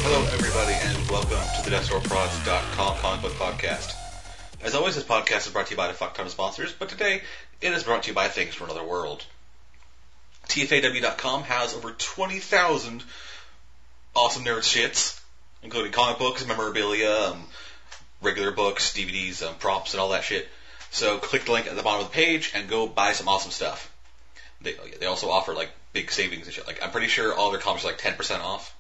Hello, everybody, and welcome to the DeathStoreProds.com comic book podcast. As always, this podcast is brought to you by a fuck ton of sponsors, but today it is brought to you by Things from Another World. TFAW.com has over 20,000 awesome nerd shits, including comic books, memorabilia, regular books, DVDs, props, and all that shit. So click the link at the bottom of the page and go buy some awesome stuff. They also offer like big savings and shit. Like I'm pretty sure all their comics are like 10% off.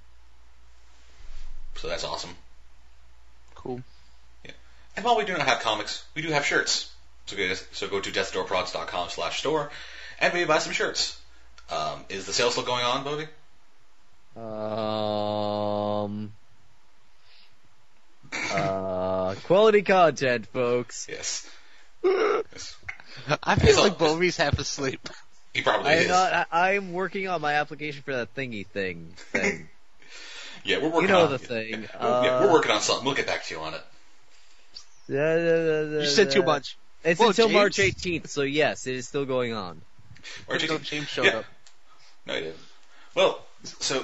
So that's awesome. Cool. Yeah. And while we do not have comics, we do have shirts. So go to deathstoreprods.com/store and maybe buy some shirts. Is the sale still going on, Bodie? Quality content, folks. Yes. I feel like Bovie's half asleep. He probably is. I'm working on my application for that thingy thing. Yeah, we're working you know on the thing. Yeah, we're working on something. We'll get back to you on it. You said too much. It's Well, until James- March 18th, so yes, it is still going on. Or No, James showed yeah. up. No, he didn't. Well, so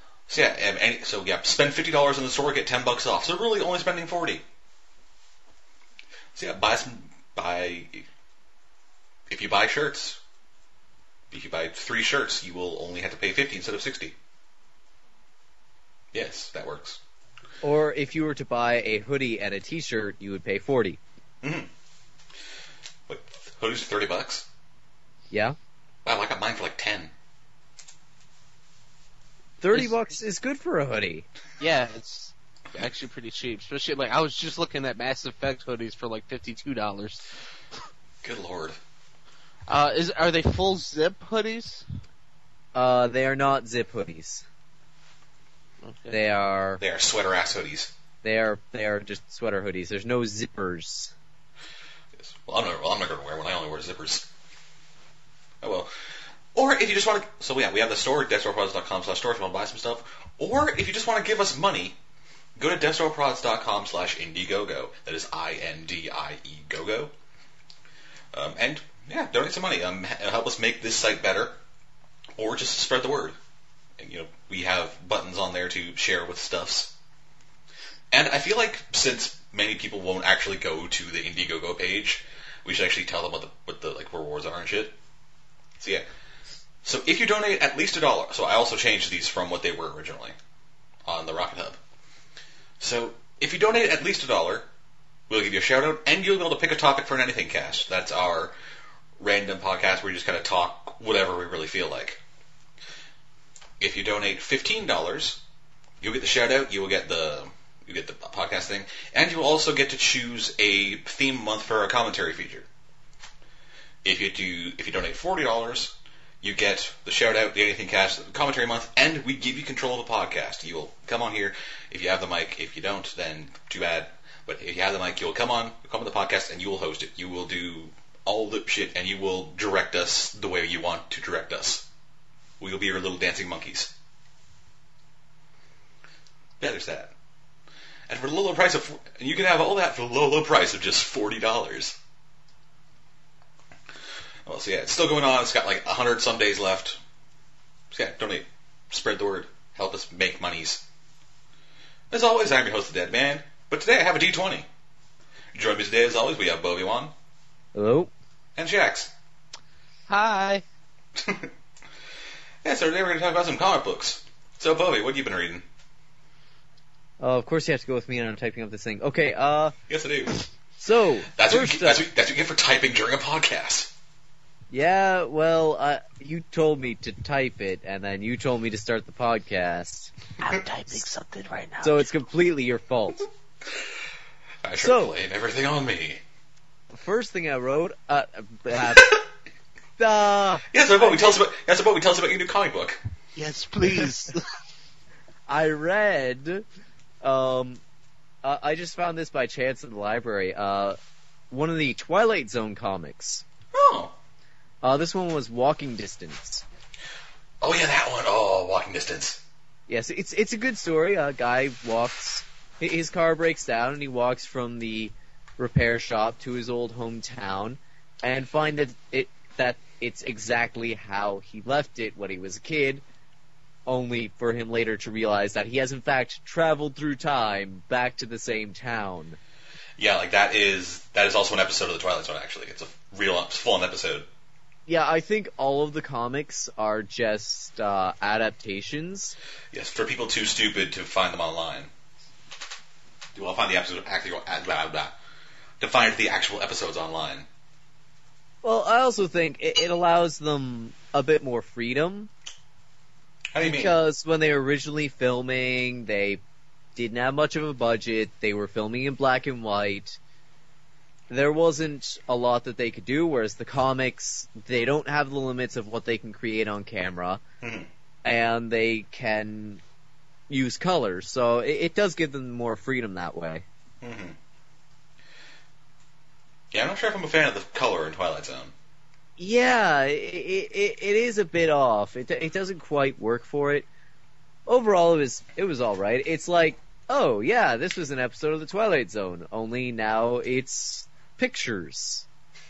spend $50 in the store, get $10 off. So really only spending $40. So yeah, if you buy shirts, if you buy 3 shirts, you will only have to pay $50 instead of $60. Yes, that works. Or if you were to buy a hoodie and a t-shirt, you would pay $40. Mm-hmm. Wait, hoodies for $30? Yeah? Wow, I got mine for like 10. $30 is good for a hoodie. Yeah, it's actually pretty cheap. Especially, like, I was just looking at Mass Effect hoodies for, like, $52. Good lord. Are they full zip hoodies? They are not zip hoodies. Okay. They are sweater ass hoodies. They are just sweater hoodies. There's no zippers. Yes. Well, I'm not going to wear one. I only wear zippers. Oh well. Or if you just want to, so yeah, we have the store, deathstoreprods.com/store if you want to buy some stuff. Or if you just want to give us money, go to deathstoreprods.com/Indiegogo. That is INDIE GoGo. And yeah, donate some money. It'll help us make this site better, or just spread the word. And, we have buttons on there to share with stuffs. And I feel like since many people won't actually go to the Indiegogo page, we should actually tell them what the like rewards are and shit. So yeah. So if you donate at least $1, so I also changed these from what they were originally on the Rocket Hub. So if you donate at least $1, we'll give you a shout out, and you'll be able to pick a topic for an Anything Cast. That's our random podcast where we just kind of talk whatever we really feel like. If you donate $15, you'll get the shout out, you get the podcast thing, and you will also get to choose a theme month for our commentary feature. If you donate $40, you get the shout out, the Anything Cast, the commentary month, and we give you control of the podcast. You will come on here if you have the mic. If you don't, then too bad. But if you have the mic, you'll come on the podcast, and you will host it. You will do all the shit, and you will direct us the way you want to direct us. We will be your little dancing monkeys. Yeah, there's that. And for the low price of, you can have all that for the low price of just $40. Well, so yeah, it's still going on. It's got like 100 some days left. So yeah, donate, spread the word, help us make monies. As always, I'm your host, the Dead Man. But today I have a D20. Join me today, as always, we have Bobby Wan. Hello? And Jax. Hi. Yeah, so today we're going to talk about some comic books. So, Bobby, what have you been reading? Of course you have to go with me, and I'm typing up this thing. Okay, Yes, I do. So, That's what first you get for typing during a podcast. Yeah, well, you told me to type it, and then you told me to start the podcast. I'm typing something right now. So it's completely your fault. I sure blame everything on me. The first thing I wrote, Yes, Bobby, tell us about your new comic book. Yes, please. I read, I just found this by chance in the library, one of the Twilight Zone comics. Oh. This one was Walking Distance. Oh yeah, that one. Oh, Walking Distance. Yes, it's a good story. A guy walks, his car breaks down, and he walks from the repair shop to his old hometown, and find that it's exactly how he left it when he was a kid, only for him later to realize that he has in fact traveled through time back to the same town. Yeah, like that is also an episode of the Twilight Zone. Actually, it's a real full-on episode. Yeah, I think all of the comics are just adaptations. Yes, for people too stupid to find them online. Well, find the episode to find the actual episodes online. Well, I also think it allows them a bit more freedom. How do you mean? Because when they were originally filming, they didn't have much of a budget. They were filming in black and white. There wasn't a lot that they could do, whereas the comics, they don't have the limits of what they can create on camera. Mm-hmm. And they can use colors, so it does give them more freedom that way. Mm-hmm. Yeah, I'm not sure if I'm a fan of the color in Twilight Zone. Yeah, it is a bit off. It doesn't quite work for it. Overall, it was all right. It's like, oh yeah, this was an episode of the Twilight Zone, only now it's pictures.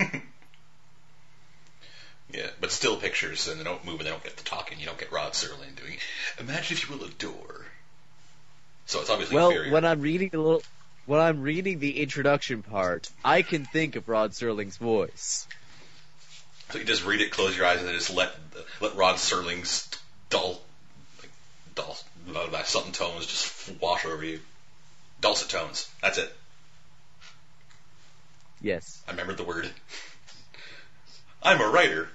Yeah, but still pictures, and they don't move and they don't get to talking. You don't get Rod Serling doing, imagine if you will adore. So it's obviously inferior. When I'm reading the introduction part, I can think of Rod Serling's voice. So you just read it, close your eyes, and then just let Rod Serling's dull something tones just wash over you. Dulcet tones. That's it. Yes. I remembered the word. I'm a writer.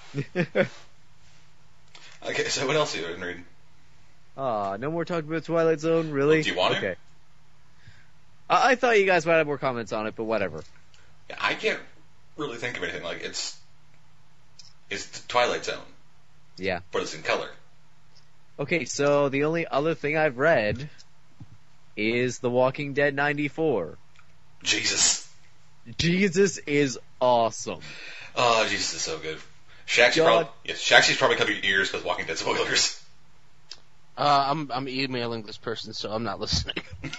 Okay, so what else have you been reading? No more talking about Twilight Zone, really? Do you want to? Okay. I thought you guys might have more comments on it, but whatever. Yeah, I can't really think of anything. Like, it's the Twilight Zone, Yeah. but it's in color. Okay, so the only other thing I've read is The Walking Dead 94. Jesus. Jesus is awesome. Oh, Jesus is so good. Shaxy's probably covered your ears because Walking Dead spoilers. I'm emailing this person, so I'm not listening.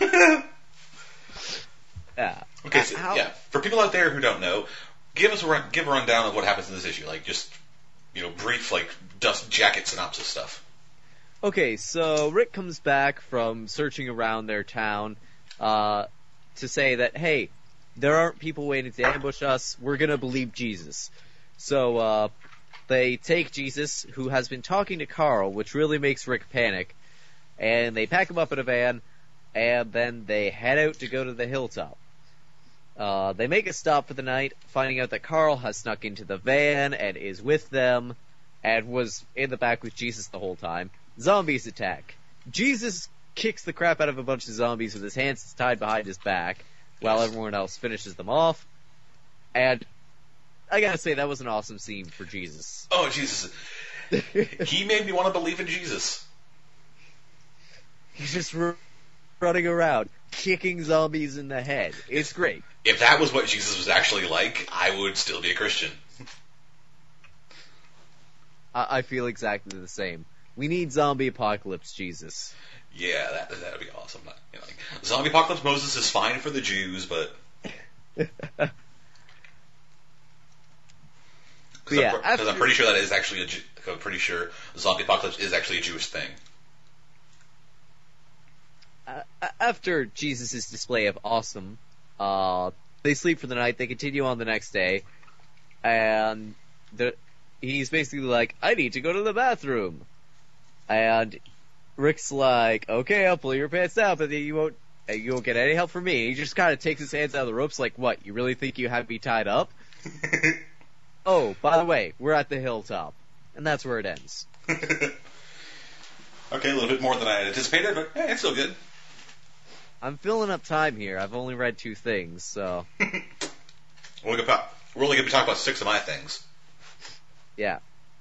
Yeah. Okay, so, for people out there who don't know, give a rundown of what happens in this issue. Like, just, brief, dust jacket synopsis stuff. Okay, so Rick comes back from searching around their town to say that, hey, there aren't people waiting to ambush us. We're going to believe Jesus. So they take Jesus, who has been talking to Carl, which really makes Rick panic, and they pack him up in a van, and then they head out to go to the hilltop. They make a stop for the night, finding out that Carl has snuck into the van and is with them, and was in the back with Jesus the whole time. Zombies attack. Jesus kicks the crap out of a bunch of zombies with his hands tied behind his back, while everyone else finishes them off. And I gotta say, that was an awesome scene for Jesus. Oh, Jesus. He made me want to believe in Jesus. He's just running around, kicking zombies in the head. It's great. If that was what Jesus was actually like, I would still be a Christian. I feel exactly the same. We need zombie apocalypse Jesus. Yeah, that'd be awesome. Zombie apocalypse Moses is fine for the Jews, but Yeah, because I'm pretty sure that is actually I'm pretty sure zombie apocalypse is actually a Jewish thing. After Jesus' display of awesome, they sleep for the night. They continue on the next day, and he's basically like, "I need to go to the bathroom," and Rick's like, "Okay, I'll pull your pants down, but you won't get any help from me." He just kind of takes his hands out of the ropes, like, "What? You really think you have me tied up?" Oh, by the way, we're at the hilltop, and that's where it ends. Okay, a little bit more than I anticipated, but it's still good. I'm filling up time here. I've only read 2 things, so We're only going to be talking about 6 of my things. yeah.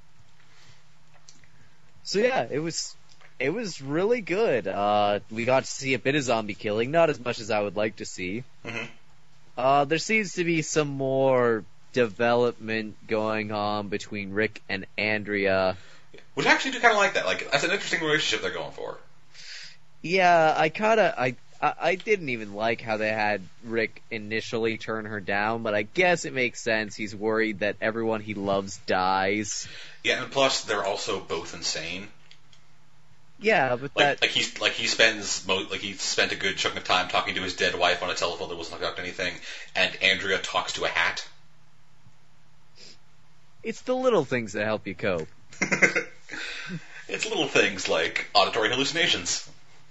So yeah, it was really good. We got to see a bit of zombie killing, not as much as I would like to see. Mm-hmm. There seems to be some more development going on between Rick and Andrea. Which I actually do kind of like that. Like, that's an interesting relationship they're going for. Yeah, I didn't even like how they had Rick initially turn her down, but I guess it makes sense. He's worried that everyone he loves dies. Yeah, and plus they're also both insane. Yeah, but that he spent a good chunk of time talking to his dead wife on a telephone that wasn't hooked up to anything, and Andrea talks to a hat. it's the little things that help you cope. It's little things like auditory hallucinations.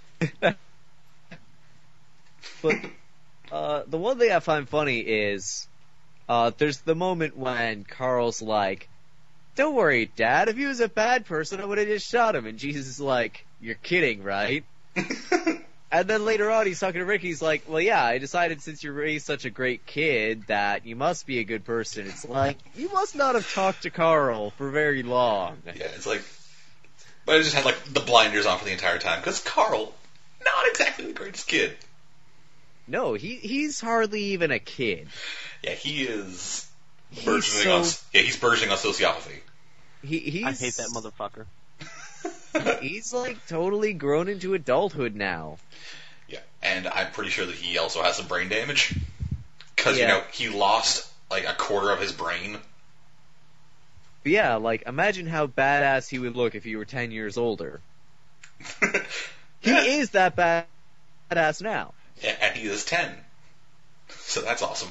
But the one thing I find funny is there's the moment when Carl's like, "Don't worry, Dad. If he was a bad person, I would have just shot him." And Jesus is like, "You're kidding, right?" And then later on, he's talking to Rick. He's like, "Well, yeah, I decided since you raised such a great kid that you must be a good person." It's like, you must not have talked to Carl for very long. Yeah, it's like, but I just had like the blinders on for the entire time because Carl, not exactly the greatest kid. No, he's hardly even a kid. Yeah, he is He's he's verging on sociopathy. He's I hate that motherfucker. He's like totally grown into adulthood now. Yeah, and I'm pretty sure that he also has some brain damage because Yeah. he lost like a quarter of his brain. But yeah, like imagine how badass he would look if he were 10 years older. He is that badass now. Yeah, and he is 10. So that's awesome.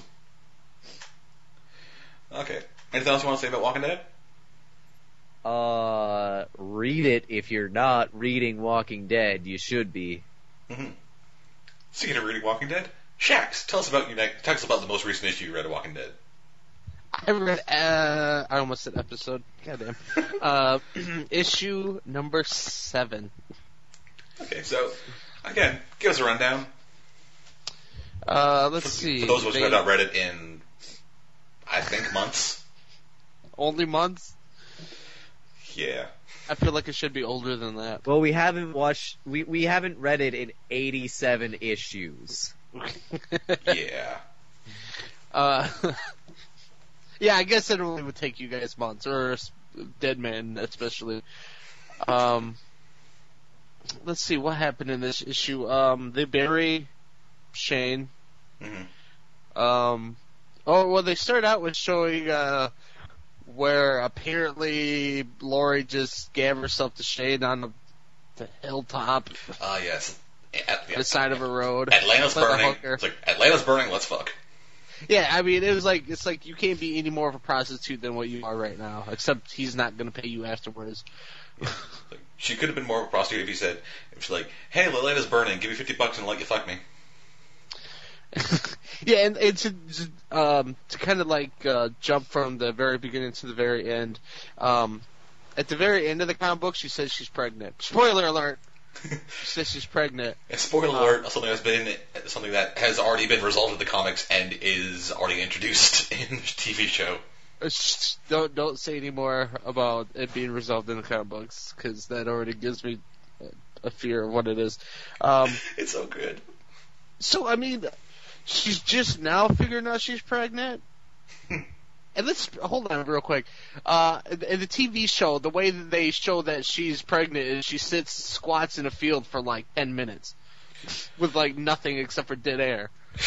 Okay. Anything else you want to say about Walking Dead? Read it if you're not reading Walking Dead. You should be. Mm-hmm. Speaking of reading Walking Dead, Shax, tell us about the most recent issue you read of Walking Dead. I read, I almost said episode. Goddamn. Issue number 7. Okay, so, again, give us a rundown. Let's see. For those of us who have not read it in, I think, months. Only months? Yeah. I feel like it should be older than that. Well, we haven't read it in 87 issues. Yeah. Yeah, I guess it only would take you guys months, or Dead Man especially. Let's see what happened in this issue. They bury Shane. Mm-hmm. They start out with showing where apparently Lori just gave herself to Shane on the hilltop. Yes. The side of a road. Atlanta's Like a burning. hooker. It's like, Atlanta's burning, let's fuck. Yeah, I mean, it's like you can't be any more of a prostitute than what you are right now, except he's not going to pay you afterwards. Like, she could have been more of a prostitute if she's like, hey, Atlanta's burning, give me $50 and I'll let you fuck me. Yeah, and to kind of like jump from the very beginning to the very end, at the very end of the comic book, she says she's pregnant. Spoiler alert! She says she's pregnant. And spoiler alert, something that has already been resolved in the comics and is already introduced in the TV show. Don't say any more about it being resolved in the comic books, because that already gives me a fear of what it is. It's so good. So, I mean, she's just now figuring out she's pregnant? And let's hold on real quick. In the TV show, the way that they show that she's pregnant is she squats in a field for like 10 minutes with nothing except for dead air.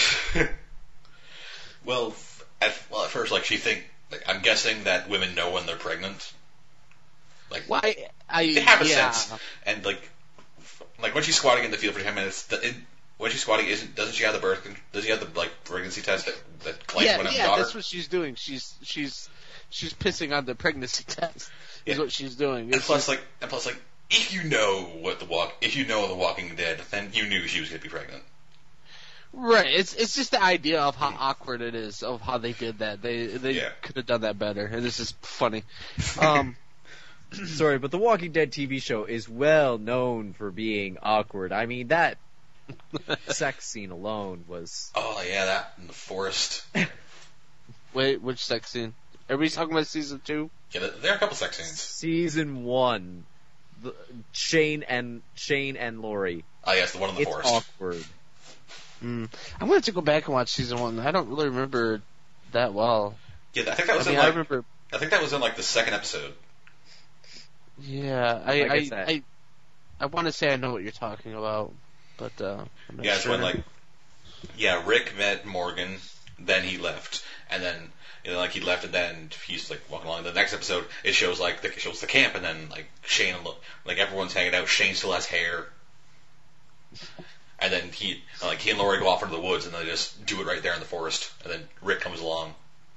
Well, at first, I'm guessing that women know when they're pregnant. Why? They have a sense, and when she's squatting in the field for 10 minutes, when she's squatting, doesn't she have the pregnancy test that claims when I'm a daughter? That's what she's doing. She's pissing on the pregnancy test. Is what she's doing. And plus, if you know The Walking Dead, then you knew she was going to be pregnant. Right. It's just the idea of how awkward it is of how they did that. They could have done that better, and this is funny. Sorry, but the Walking Dead TV show is well known for being awkward. I mean, that sex scene alone was... Oh, yeah, that in the forest. Wait, which sex scene? Are we talking about season 2? Yeah, there are a couple sex scenes. Season 1. Shane and Lori. Oh, yes, the one in the It's forest. awkward. I'm going to have to go back and watch season 1. I don't really remember that well. Yeah, I think that was I remember... I think that was in the second episode. Yeah, I want to say I know what you're talking about, but I'm not Yeah, sure. it's when Rick met Morgan, then he left, and then like he left, and then he's like walking along. The next episode it shows the camp, and then like Shane, like everyone's hanging out. Shane still has hair, and then he and Laurie go off into the woods, and they just do it right there in the forest. And then Rick comes along.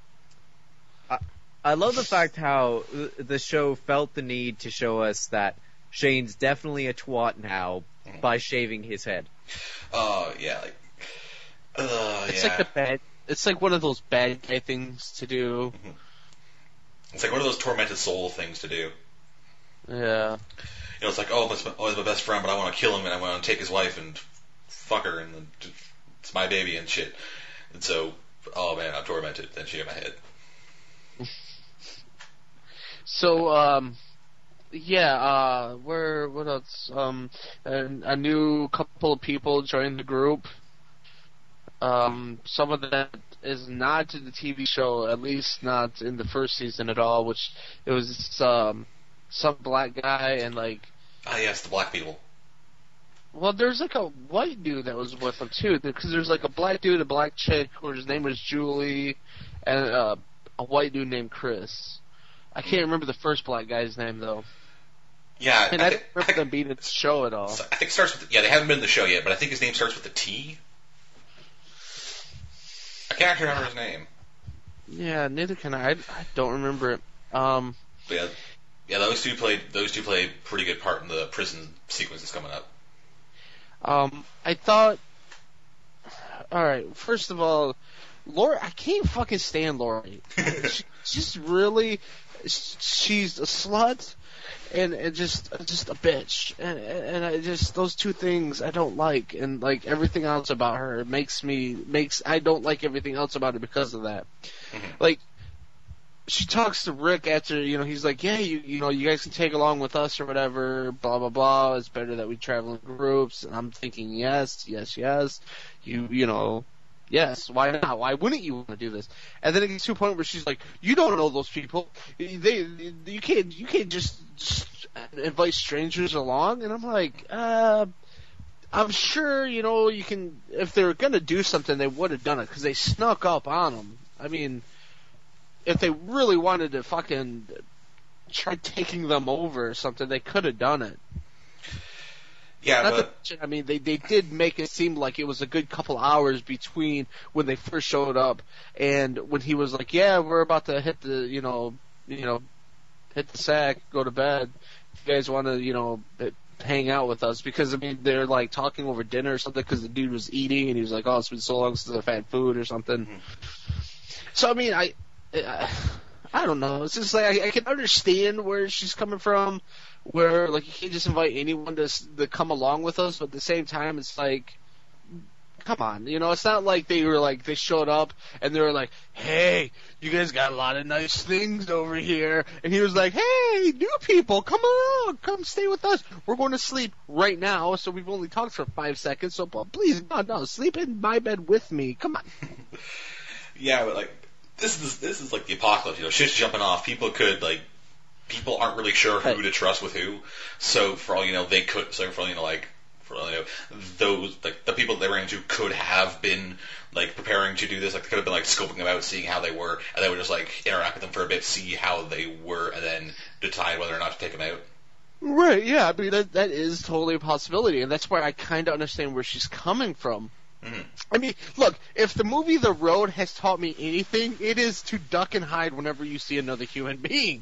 I love the fact how the show felt the need to show us that Shane's definitely a twat now by shaving his head. Yeah, it's like it's like one of those bad guy things to do. Mm-hmm. It's like one of those tormented soul things to do. Yeah. It's like, he's my best friend, but I want to kill him, and I want to take his wife and fuck her, and it's my baby and shit. And so, oh man, I'm tormented. Then shave my head. So, what else? A new couple of people joined the group. Some of that is not in the TV show, at least not in the first season at all, which it was some black guy and like... yes, the black people. Well, there's like a white dude that was with them too, because there's like a black dude, a black chick, whose name was Julie, and a white dude named Chris. I can't remember the first black guy's name though. Yeah, and I didn't remember them being in the show at all. I think it starts with they haven't been in the show yet, but I think his name starts with a T. I can't actually remember his name. Yeah, neither can I. I don't remember it. But those two play a pretty good part in the prison sequence that's coming up. I thought. All right, first of all, Lori, I can't fucking stand Lori. She's really, she's a slut, and just a bitch, and I just, those two things I don't like, and like everything else about her I don't like everything else about her because of that. Mm-hmm. Like, she talks to Rick after, he's like, yeah, you guys can take along with us or whatever, blah, blah, blah, it's better that we travel in groups, and I'm thinking, yes, yes, why not? Why wouldn't you want to do this? And then it gets to a point where she's like, you don't know those people. You can't just invite strangers along. And I'm like, I'm sure, you can, if they were going to do something, they would have done it, because they snuck up on them. I mean, if they really wanted to fucking try taking them over or something, they could have done it. Yeah, I mean, they did make it seem like it was a good couple hours between when they first showed up and when he was like, yeah, we're about to hit the, hit the sack, go to bed. If you guys want to, hang out with us, because, I mean, they're like talking over dinner or something because the dude was eating and he was like, oh, it's been so long since I've had food or something. Mm-hmm. So, I mean, I don't know. It's just like I can understand where she's coming from, where like you can't just invite anyone to come along with us, but at the same time, it's like, come on, it's not like they showed up and they were like, hey, you guys got a lot of nice things over here, and he was like, hey, new people, come on, come stay with us. We're going to sleep right now, so we've only talked for 5 seconds, so please, no, sleep in my bed with me. Come on. Yeah, but like. This is like the apocalypse, shit's jumping off. People aren't really sure who to trust with who. So for all you know, those, like, the people that they ran into could have been, like, preparing to do this. Like, they could have been, like, scoping them out, seeing how they were, and they would just, like, interact with them for a bit, see how they were, and then decide whether or not to take them out. Right, yeah, I mean, that is totally a possibility, and that's where I kind of understand where she's coming from. Mm-hmm. I mean, look, if the movie The Road has taught me anything, it is to duck and hide whenever you see another human being.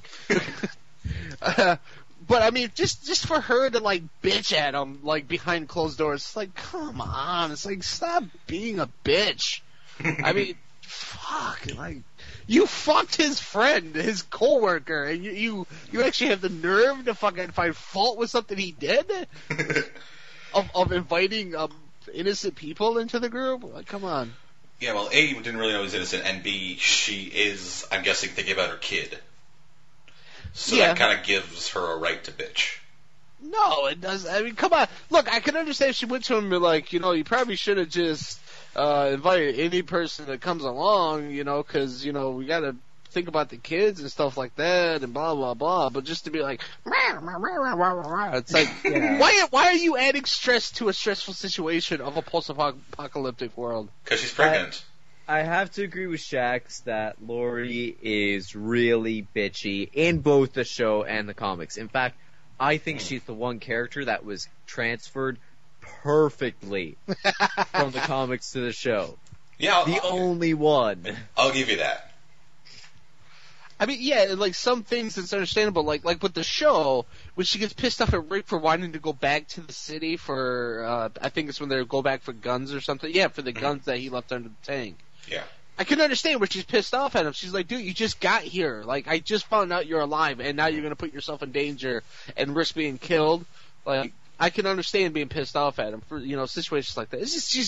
But I mean, just for her to like bitch at him like behind closed doors, it's like, come on, it's like, stop being a bitch. I mean, fuck, like, you fucked his friend, his coworker, and you actually have the nerve to fucking find fault with something he did of inviting innocent people into the group? Like, come on. Yeah, well, A, didn't really know he was innocent, and B, she is, I'm guessing, thinking about her kid. So that kind of gives her a right to bitch. No, it doesn't. I mean, come on. Look, I can understand if she went to him and be like, you probably should have just invited any person that comes along, because, we got to think about the kids and stuff like that and blah, blah, blah. But just to be like, it's like, yeah. Why are you adding stress to a stressful situation of a post-apocalyptic world? Because she's pregnant. I have to agree with Shax that Lori is really bitchy in both the show and the comics. In fact, I think she's the one character that was transferred perfectly from the comics to the show. Yeah, The only one. I'll give you that. I mean, yeah, like some things it's understandable. Like with the show, when she gets pissed off at Rick for wanting to go back to the city for, I think it's when they go back for guns or something. Yeah, for the guns that he left under the tank. Yeah. I can understand where she's pissed off at him. She's like, dude, you just got here. Like, I just found out you're alive, and now you're gonna put yourself in danger and risk being killed. Like, I can understand being pissed off at him for, situations like that. It's just,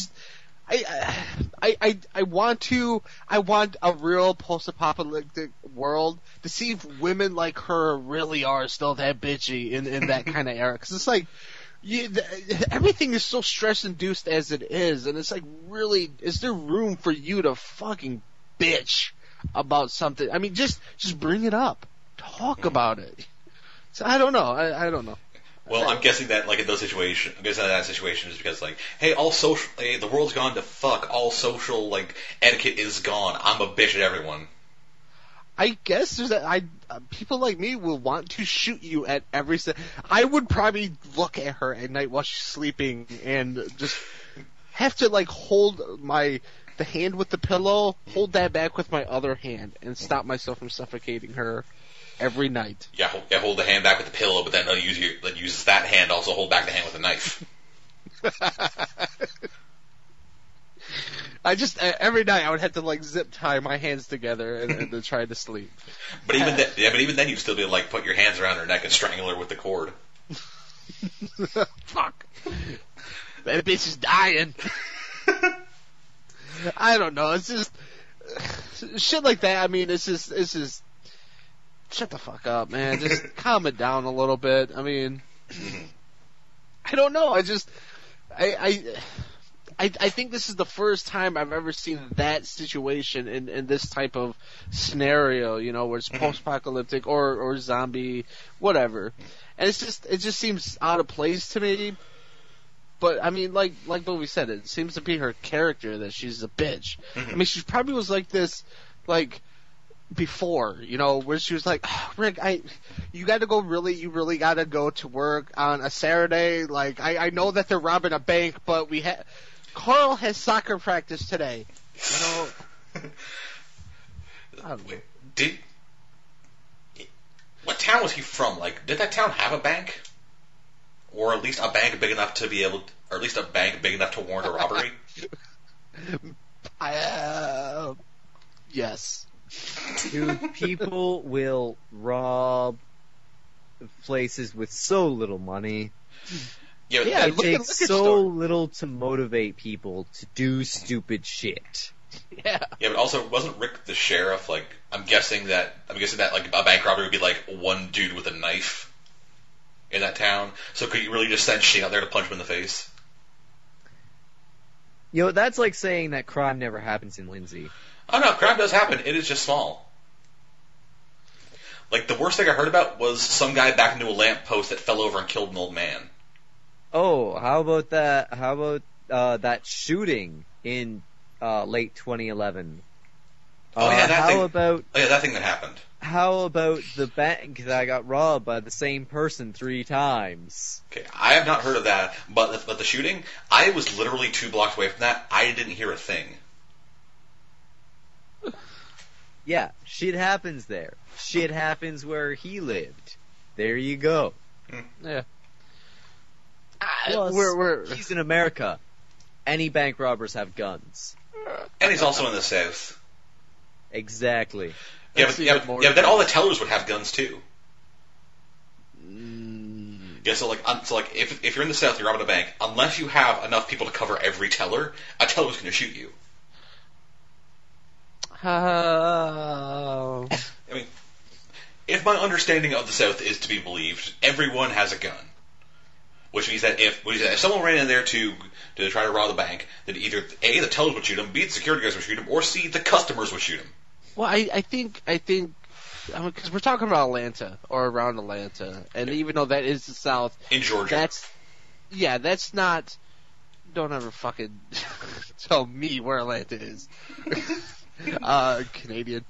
I want a real post-apocalyptic world to see if women like her really are still that bitchy in that kind of era. Cause it's like, everything is so stress-induced as it is, and it's like, really, is there room for you to fucking bitch about something? I mean, just bring it up. Talk about it. So I don't know. I don't know. Well, I'm guessing that, like, in those situations, that situation is because, like, hey, the world's gone to fuck. All social, like, etiquette is gone. I'm a bitch at everyone. I guess there's people like me will want to shoot you at every I would probably look at her at night while she's sleeping and just have to, like, hold the hand with the pillow, hold that back with my other hand, and stop myself from suffocating her every night. Yeah, hold the hand back with the pillow, but then use that hand also hold back the hand with a knife. Every night I would have to, like, zip tie my hands together and then try to sleep. But even then you'd still be like put your hands around her neck and strangle her with the cord. Fuck. That bitch is dying. I don't know. It's just shit like that. I mean, it's just shut the fuck up, man. Just calm it down a little bit. I mean, I don't know. I think this is the first time I've ever seen that situation in this type of scenario, where it's post-apocalyptic or zombie, whatever. And it just seems out of place to me. But I mean, like what we said, it seems to be her character that she's a bitch. I mean, she probably was like this, like, before, where she was like, oh, Rick, you really gotta go to work on a Saturday. Like, I know that they're robbing a bank, but Carl has soccer practice today. I don't know. What town was he from? Like, did that town have a bank? Or at least a bank big enough to warrant a robbery? Yes. Dude, people will rob places with so little money. Yeah, It takes so little to motivate people to do stupid shit. Yeah. Yeah, but also, wasn't Rick the sheriff? Like, I'm guessing that like a bank robbery would be like one dude with a knife in that town. So could you really just send Shane out there to punch him in the face? That's like saying that crime never happens in Lindsay. Oh no, crime does happen. It is just small. Like, the worst thing I heard about was some guy backed into a lamppost that fell over and killed an old man. Oh, how about that? How about that shooting in late 2011? That thing that happened. How about the bank that got robbed by the same person 3 times? Okay, I have not heard of that, but the shooting, I was literally 2 blocks away from that. I didn't hear a thing. Yeah, shit happens there. Shit happens where he lived. There you go. Yeah. Plus, he's in America. Any bank robbers have guns. And he's also in the South. Exactly. Yeah, but then all the tellers would have guns too. Yeah, so if you're in the South, you're robbing a bank. Unless you have enough people to cover every teller, a teller's going to shoot you. I mean, if my understanding of the South is to be believed, everyone has a gun. Which means that if someone ran in there to try to rob the bank, then either A, the tellers would shoot him, B, the security guys would shoot him, or C, the customers would shoot him. Well, I think, because we're talking about Atlanta, or around Atlanta, and even though that is the South. In Georgia. That's not, don't ever fucking tell me where Atlanta is. Canadian.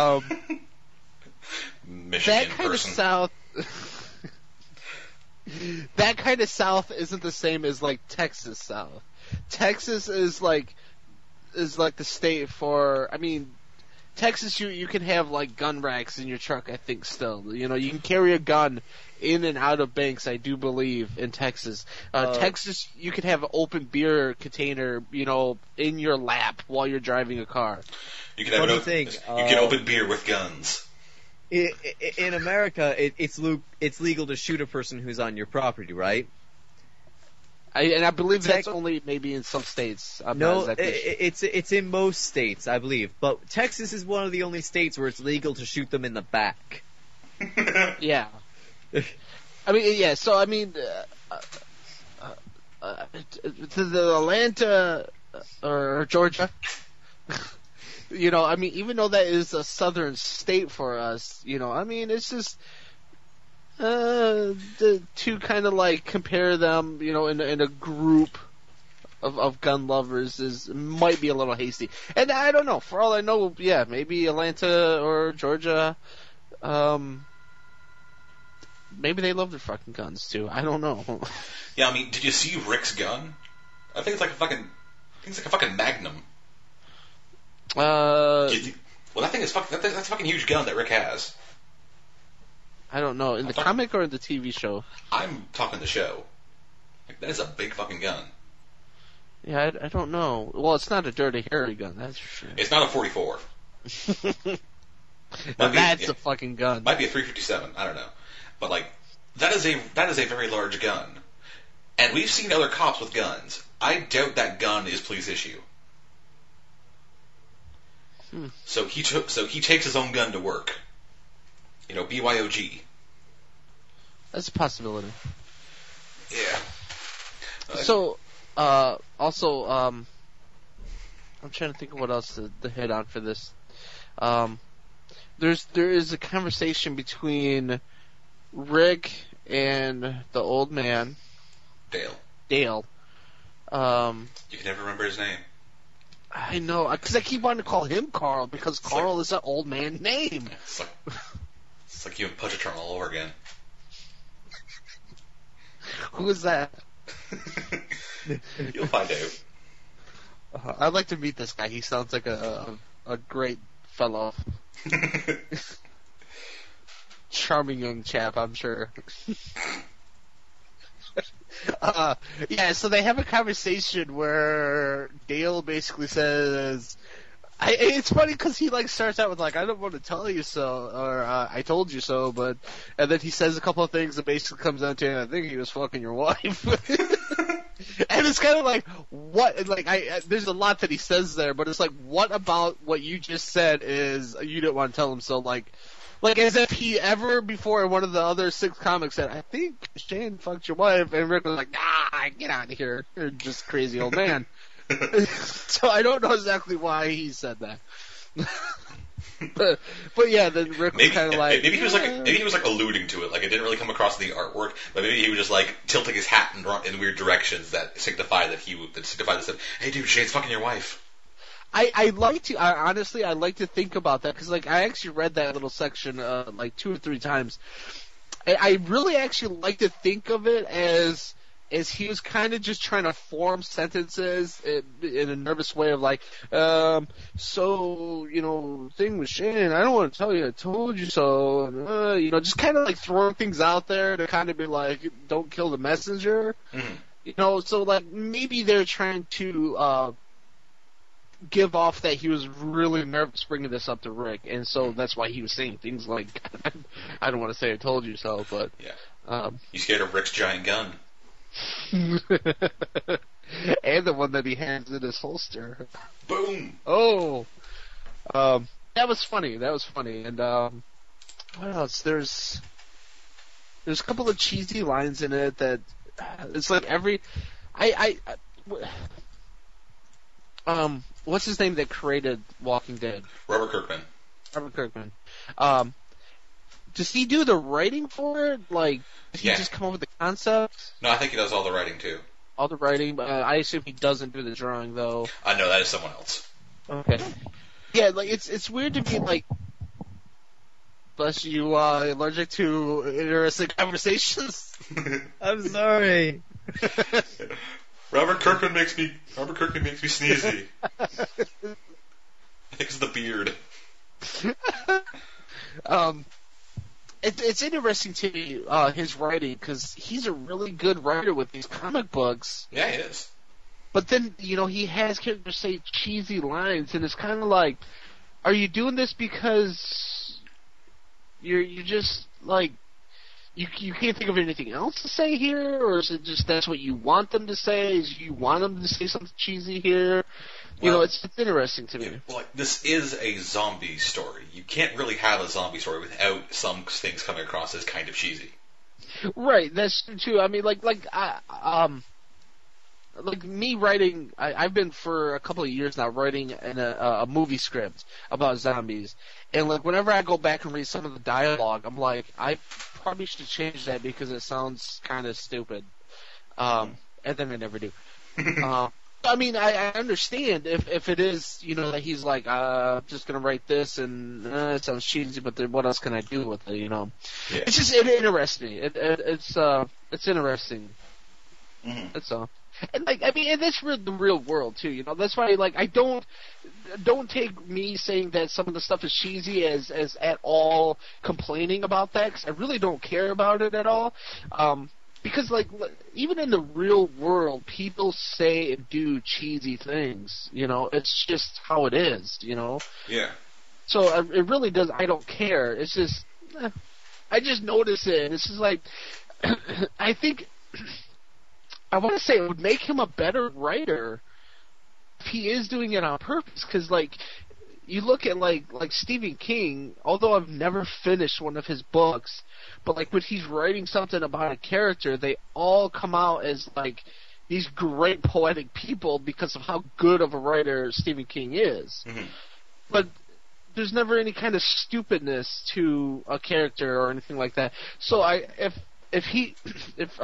Michigan That kind person. of south. That kind of south isn't the same as like Texas South. Texas is like the state for. I mean, Texas, you can have like gun racks in your truck. I think still, you know, you can carry a gun in and out of banks. I do believe in Texas. Texas, you can have an open beer container, you know, in your lap while you're driving a car. You can have Funny an thing, you can open beer with guns. In America, it's legal to shoot a person who's on your property, right? I believe that's only maybe in some states. I'm not No, exactly sure. it's in most states, I believe. But Texas is one of the only states where it's legal to shoot them in the back. Yeah. I mean, yeah. So I mean, to the Atlanta or Georgia. You know, I mean, even though that is a southern state for us, you know, I mean, it's just to kind of like compare them, you know, in a group of gun lovers might be a little hasty. And I don't know. For all I know, yeah, maybe Atlanta or Georgia, maybe they love their fucking guns too. I don't know. Yeah, I mean, did you see Rick's gun? I think it's like a fucking Magnum. Well, that thing is that's a fucking huge gun that Rick has. I don't know. In the comic or in the TV show? I'm talking the show. Like, that is a big fucking gun. Yeah, I don't know. Well, it's not a Dirty Harry gun, that's for sure. It's not a 44. Now that's a fucking gun. Might be a 357. I don't know. But like, that is a very large gun. And we've seen other cops with guns. I doubt that gun is police issue. So he takes his own gun to work. You know, BYOG. That's a possibility. Yeah. So, also, I'm trying to think of what else to hit on for this. There is a conversation between Rick and the old man, Dale. You can never remember his name. I know, because I keep wanting to call him Carl, because Carl is an old man name. It's like you and Punchatron all over again. Who is that? You'll find out. I'd like to meet this guy. He sounds like a great fellow. Charming young chap, I'm sure. Yeah, so they have a conversation where Dale basically says, it's funny because he like starts out with like, I don't want to tell you so, or I told you so, and then he says a couple of things that basically comes down to, I think he was fucking your wife. And it's kind of like, what, like, there's a lot that he says there, but it's like, what about what you just said is, you didn't want to tell him so, like as if he ever before in one of the other 6 comics said, I think Shane fucked your wife, and Rick was like, nah, get out of here. You're just crazy old man. So I don't know exactly why he said that. but yeah, then Rick was kind of like, maybe he was like alluding to it, like it didn't really come across in the artwork, but maybe he was just like tilting his hat in weird directions that signify that said, hey dude, Shane's fucking your wife. I like to think about that, because like I actually read that little section like 2 or 3 times. I really actually like to think of it as he was kind of just trying to form sentences in a nervous way of like, so, you know, thing with Shane, I don't want to tell you I told you so, and, you know, just kind of like throwing things out there to kind of be like, don't kill the messenger. Mm-hmm. You know, so like maybe they're trying to give off that he was really nervous bringing this up to Rick, and so that's why he was saying things like, I don't want to say I told you so, but... Yeah. You scared of Rick's giant gun. And the one that he has in his holster. Boom! Oh! That was funny, and what else? There's a couple of cheesy lines in it that, it's like what's his name that created Walking Dead? Robert Kirkman. Does he do the writing for it? Like, did he just come up with the concept? No, I think he does all the writing too. All the writing, but I assume he doesn't do the drawing though. I know that is someone else. Okay. Yeah, like it's weird to me. Like, bless you, allergic to interesting conversations. I'm sorry. Robert Kirkman makes me sneezy. I think it's the beard. It's interesting to me, his writing, because he's a really good writer with these comic books. Yeah, he is. But then, he has characters say cheesy lines, and it's kind of like, are you doing this because you're just, like, you can't think of anything else to say here, or is it just that's what you want them to say? Is you want them to say something cheesy here? Well, it's interesting to me. Yeah, well, this is a zombie story. You can't really have a zombie story without some things coming across as kind of cheesy. Right, that's true. I mean, like me writing, I've been for a couple of years now writing a movie script about zombies, and like whenever I go back and read some of the dialogue, I'm like, I probably should change that because it sounds kind of stupid, and then I never do. I mean, I understand if it is, that he's like, I'm just gonna write this and it sounds cheesy, but then what else can I do with it, Yeah. It's just, it interests me. It's interesting. Mm-hmm. That's all. And like, I mean, and that's the real world too, That's why, like, I don't take me saying that some of the stuff is cheesy as at all complaining about that, because I really don't care about it at all. Because, like, even in the real world, people say and do cheesy things, It's just how it is, Yeah. So it really does. I don't care. It's just, I just notice it. And it's just like, I think, I want to say it would make him a better writer if he is doing it on purpose. Because, like, you look at, like Stephen King, although I've never finished one of his books, but, like, when he's writing something about a character, they all come out as, like, these great poetic people because of how good of a writer Stephen King is. Mm-hmm. But there's never any kind of stupidness to a character or anything like that. So if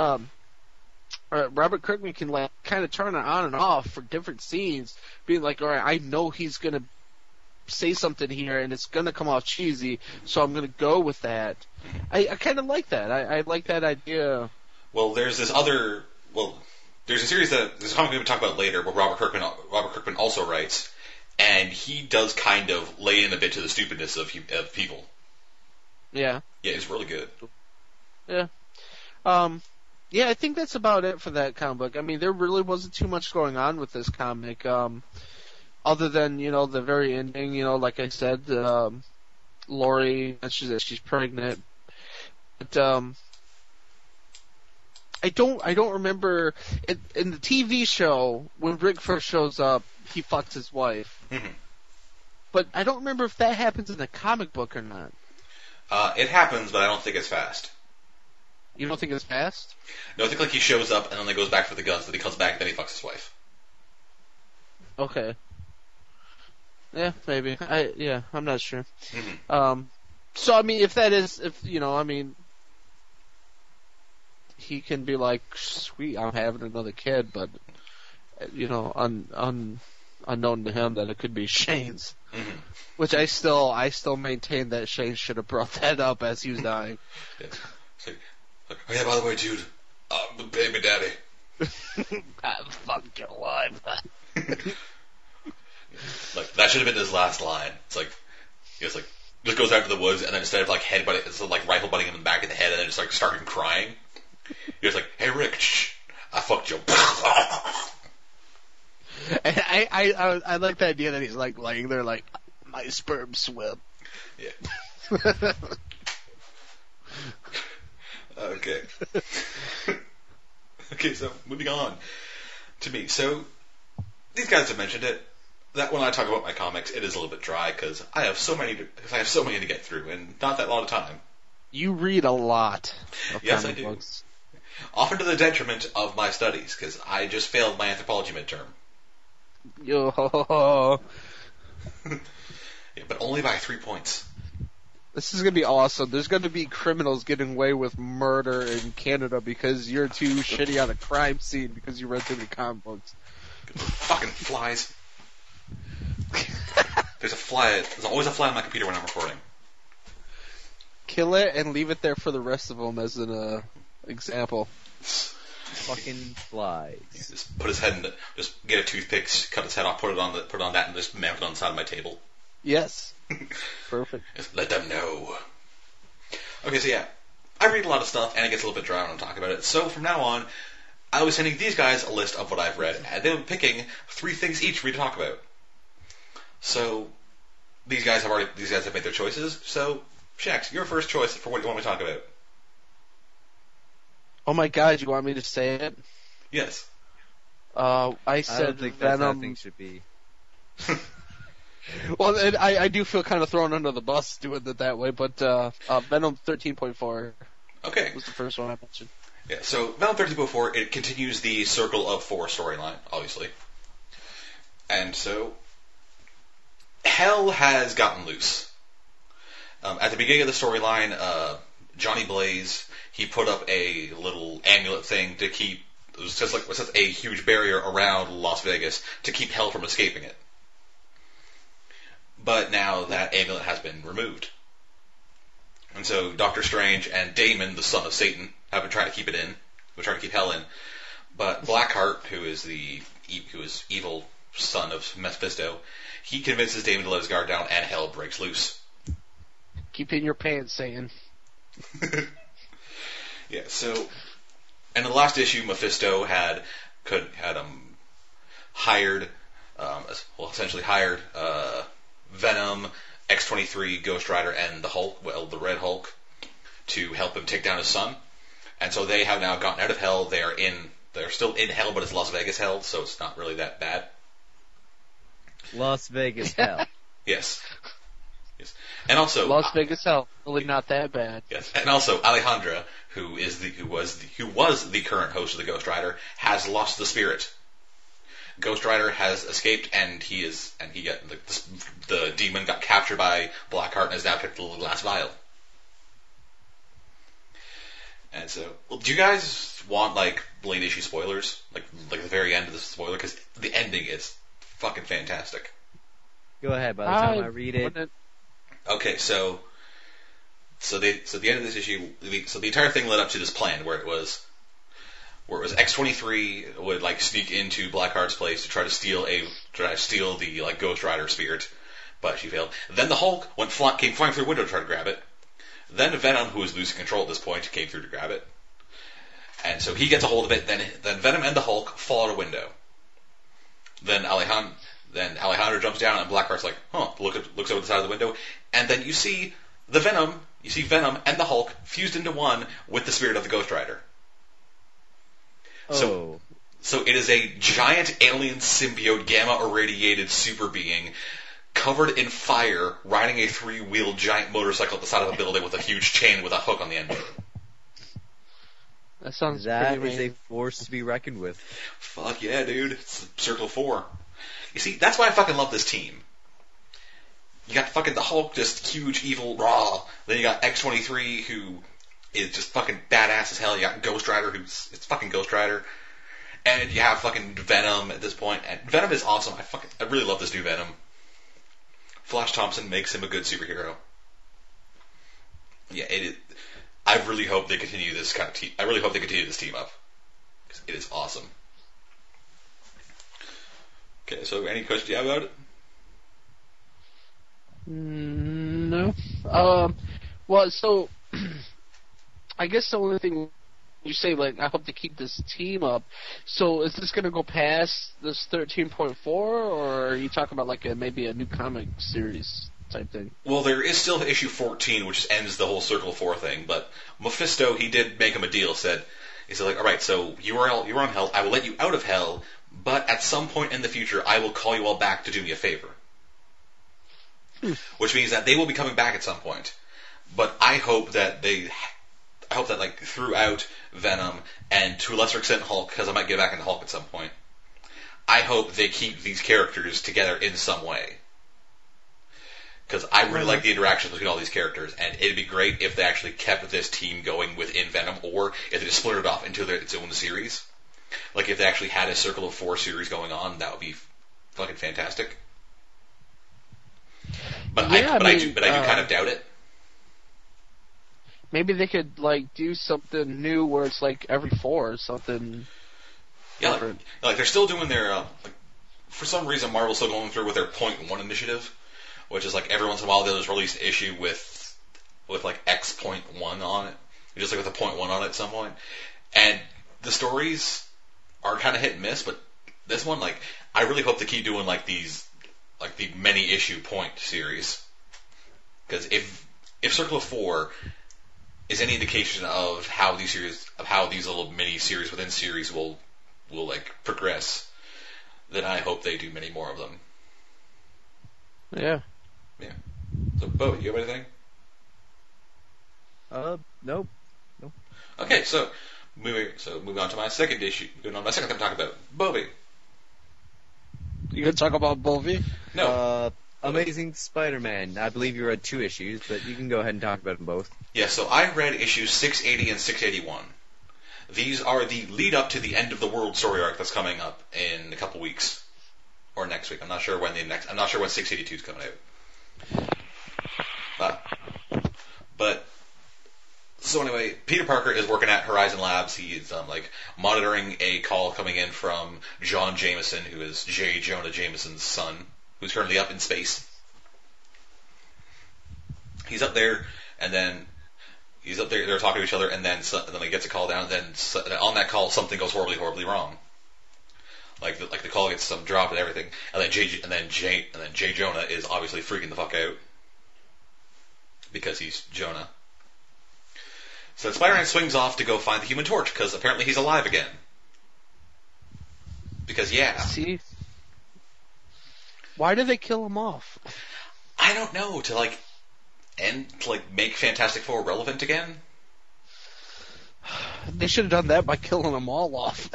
Robert Kirkman can, like, kind of turn it on and off for different scenes, being like, all right, I know he's gonna say something here and it's gonna come off cheesy, so I'm gonna go with that. I kind of like that. I like that idea. Well, there's a series there's a comic we'll talk about later where Robert Kirkman also writes, and he does kind of lay in a bit to the stupidness of people. Yeah. Yeah, it's really good. Yeah. Yeah, I think that's about it for that comic book. I mean, there really wasn't too much going on with this comic, other than, the very ending, like I said, Lori mentions that she's pregnant. But, I don't remember, in the TV show, when Rick first shows up, he fucks his wife. Mm-hmm. But I don't remember if that happens in the comic book or not. It happens, but I don't think it's fast. You don't think it's fast? No, I think like he shows up and then he goes back for the guns, then he comes back and then he fucks his wife. Okay. Yeah, maybe. I'm not sure. Mm-hmm. So I mean, if that is, he can be like, sweet, I'm having another kid, but unknown to him that it could be Shane's. Mm-hmm. Which I still maintain that Shane should have brought that up as he was dying. Yeah. It's like, oh yeah, by the way, dude, I'm the baby daddy. I fucked your wife. Like, that should have been his last line. It's like, just goes out to the woods, and then instead of like headbutting, it's like rifle butting him in the back of the head, and then just like starting crying. He was like, "Hey Rick, shh, I fucked you." And I like the idea that he's like laying there like, my sperm swim. Yeah. Okay. Okay, so moving on to me. So these guys have mentioned it. That when I talk about my comics, it is a little bit dry because I have so many to get through, and not that lot of time. You read a lot of yes, comic I do. books. Often to the detriment of my studies, because I just failed my anthropology midterm. Yo. Yeah, but only by 3 points. This is gonna be awesome. There's gonna be criminals getting away with murder in Canada because you're too shitty on a crime scene because you read too many comic books. Fucking flies. There's a fly. There's always a fly on my computer when I'm recording. Kill it and leave it there for the rest of them as an example. Fucking flies. Just put his head in it. Just get a toothpick, cut his head off, put it on that, and just mount it on the side of my table. Yes. Perfect. Just let them know. Okay, so yeah, I read a lot of stuff, and it gets a little bit dry when I'm talking about it. So from now on, I was sending these guys a list of what I've read, and they were picking 3 things each for me to talk about. So these guys have made their choices. So Shax, your first choice for what you want me to talk about. Oh my god, you want me to say it? Yes. I said I don't think that's how Venom. things should be. Well, and I do feel kind of thrown under the bus doing it that way, but Venom 13.4 Okay. was the first one I mentioned. Yeah, so Venom 13.4, it continues the Circle of 4 storyline, obviously. And so, hell has gotten loose. At the beginning of the storyline, Johnny Blaze, he put up a little amulet thing to keep, it was just a huge barrier around Las Vegas to keep hell from escaping it. But now that amulet has been removed. And so Doctor Strange and Damon, the son of Satan, have been trying to keep it in. They're trying to keep hell in. But Blackheart, who is evil son of Mephisto, he convinces Damon to let his guard down, and hell breaks loose. Keep in your pants, Satan. Yeah, so, and in the last issue, Mephisto had essentially hired Venom, X-23, Ghost Rider, and the Hulk, the Red Hulk, to help him take down his son. And so they have now gotten out of hell. They're still in hell, but it's Las Vegas hell, so it's not really that bad. Las Vegas hell. Yes. Yes. And also Las Vegas hell, really not that bad. Yes. And also Alejandra, who was the current host of the Ghost Rider, has lost the spirit. Ghost Rider has escaped, and the demon got captured by Blackheart and has now picked the little glass vial. And so, well, do you guys want late issue spoilers, like the very end of the spoiler? Because the ending is fucking fantastic. Go ahead. By the time I read it. Okay, so the end of this issue, so the entire thing led up to this plan where it was X-23 would sneak into Blackheart's place to try to steal the Ghost Rider spirit, but she failed. Then the Hulk came flying through the window to try to grab it. Then Venom, who was losing control at this point, came through to grab it, and so he gets a hold of it. Then Venom and the Hulk fall out a window. Then Alejandro jumps down, and Blackheart's like, looks over the side of the window, and then you see Venom and the Hulk fused into one with the spirit of the Ghost Rider. So it is a giant alien symbiote, gamma irradiated super being, covered in fire, riding a 3-wheeled giant motorcycle at the side of a building with a huge chain with a hook on the end of it. That sounds That pretty is amazing. a force to be reckoned with. Fuck yeah, dude. It's Circle of 4. You see, that's why I fucking love this team. You got fucking the Hulk, just huge, evil, raw. Then you got X-23, who is just fucking badass as hell. You got Ghost Rider, it's fucking Ghost Rider. And you have fucking Venom at this point. And Venom is awesome. I really love this new Venom. Flash Thompson makes him a good superhero. Yeah, it is. I really hope they continue this kind of team. I really hope they continue this team up. 'Cause it is awesome. Okay, so any questions you have about it? No. Well, so I guess the only thing you say, I hope to keep this team up. So is this going to go past this 13.4, or are you talking about maybe a new comic series type thing? Well, there is still issue 14, which ends the whole Circle of 4 thing. But Mephisto, he did make him a deal. He said, all right, so you're on hell. I will let you out of hell, but at some point in the future, I will call you all back to do me a favor. Which means that they will be coming back at some point. But I hope that throughout Venom, and to a lesser extent Hulk, because I might get back into Hulk at some point, I hope they keep these characters together in some way. Because I really like the interactions between all these characters, and it'd be great if they actually kept this team going within Venom, or if they just split it off into its own series. Like, if they actually had a Circle of 4 series going on, that would be fucking fantastic. But I do kind of doubt it. Maybe they could like do something new where it's like every 4 or something. Yeah, different. like they're still doing their. For some reason, Marvel's still going through with their Point 1 initiative, which is like every once in a while they'll just release an issue with like X.1 on it, just like with a .1 on it at some point, and the stories are kind of hit and miss. But this one, like, I really hope they keep doing like these, like the many issue Point series, because if Circle of 4 is any indication of how these little mini series within series will like progress, then I hope they do many more of them. Yeah. Yeah. So, Bo, you have anything? Nope. Okay, so moving on to my second issue. Moving on to my second thing to talk about. Bobby. You gonna talk about Bovie? No. Amazing Spider-Man. I believe you read 2 issues, but you can go ahead and talk about them both. Yeah, so I read issues 680 and 681. These are the lead up to the end of the world story arc that's coming up in a couple weeks. Or next week. I'm not sure when 682 is coming out. But so anyway, Peter Parker is working at Horizon Labs. He is monitoring a call coming in from John Jameson, who is J. Jonah Jameson's son, who's currently up in space. He's up there, and then he's up there. They're talking to each other, and then he gets a call down. And then on that call, something goes horribly, horribly wrong. Like the call gets some dropped and everything, and then J. Jonah is obviously freaking the fuck out because he's Jonah. So Spider-Man swings off to go find the Human Torch because apparently he's alive again. Because yeah. See? Why did they kill him off? I don't know, to make Fantastic Four relevant again? They should have done that by killing them all off.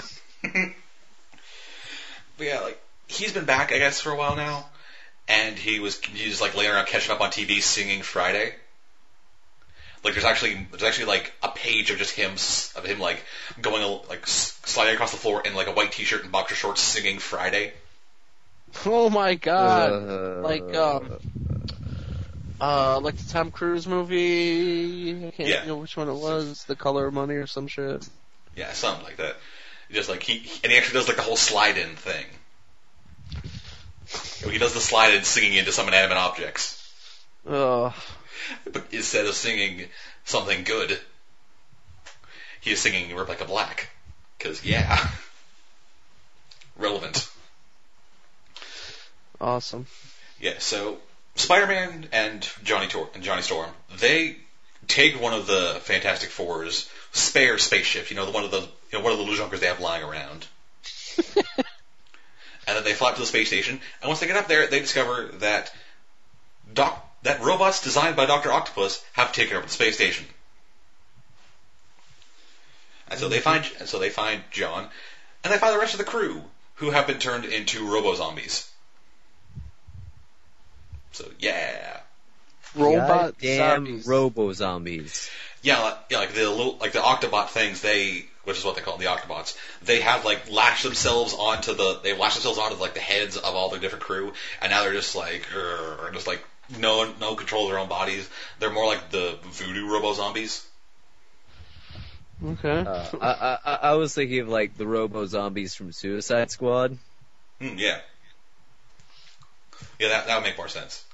But yeah, he's been back, I guess, for a while now, and he's laying around catching up on TV singing Friday. There's actually a page of just him going sliding across the floor in a white t-shirt and boxer shorts singing Friday. Oh my god! Like the Tom Cruise movie. I can't know which one it was. The Color of Money or some shit. Yeah, something like that. Just he actually does the whole slide-in thing. He does the slide-in singing into some inanimate objects. Ugh. But instead of singing something good, he is singing Rebecca Black. Because, yeah. Relevant. Awesome. Yeah, so Spider-Man and Johnny Storm, they take one of the Fantastic Four's spare spaceships, one of the little junkers they have lying around. And then they fly up to the space station, and once they get up there, they discover that robots designed by Dr. Octopus have taken over the space station. And so they find John, and they find the rest of the crew, who have been turned into robo-zombies. So, yeah. Robot damn zombies. robo-zombies. Yeah, like the Octobot things, which is what they call the Octobots, they have lashed themselves onto the heads of all the different crew, and now they're just no control of their own bodies. They're more like the voodoo robo-zombies. Okay. I was thinking of the robo-zombies from Suicide Squad. Yeah. Yeah, that would make more sense.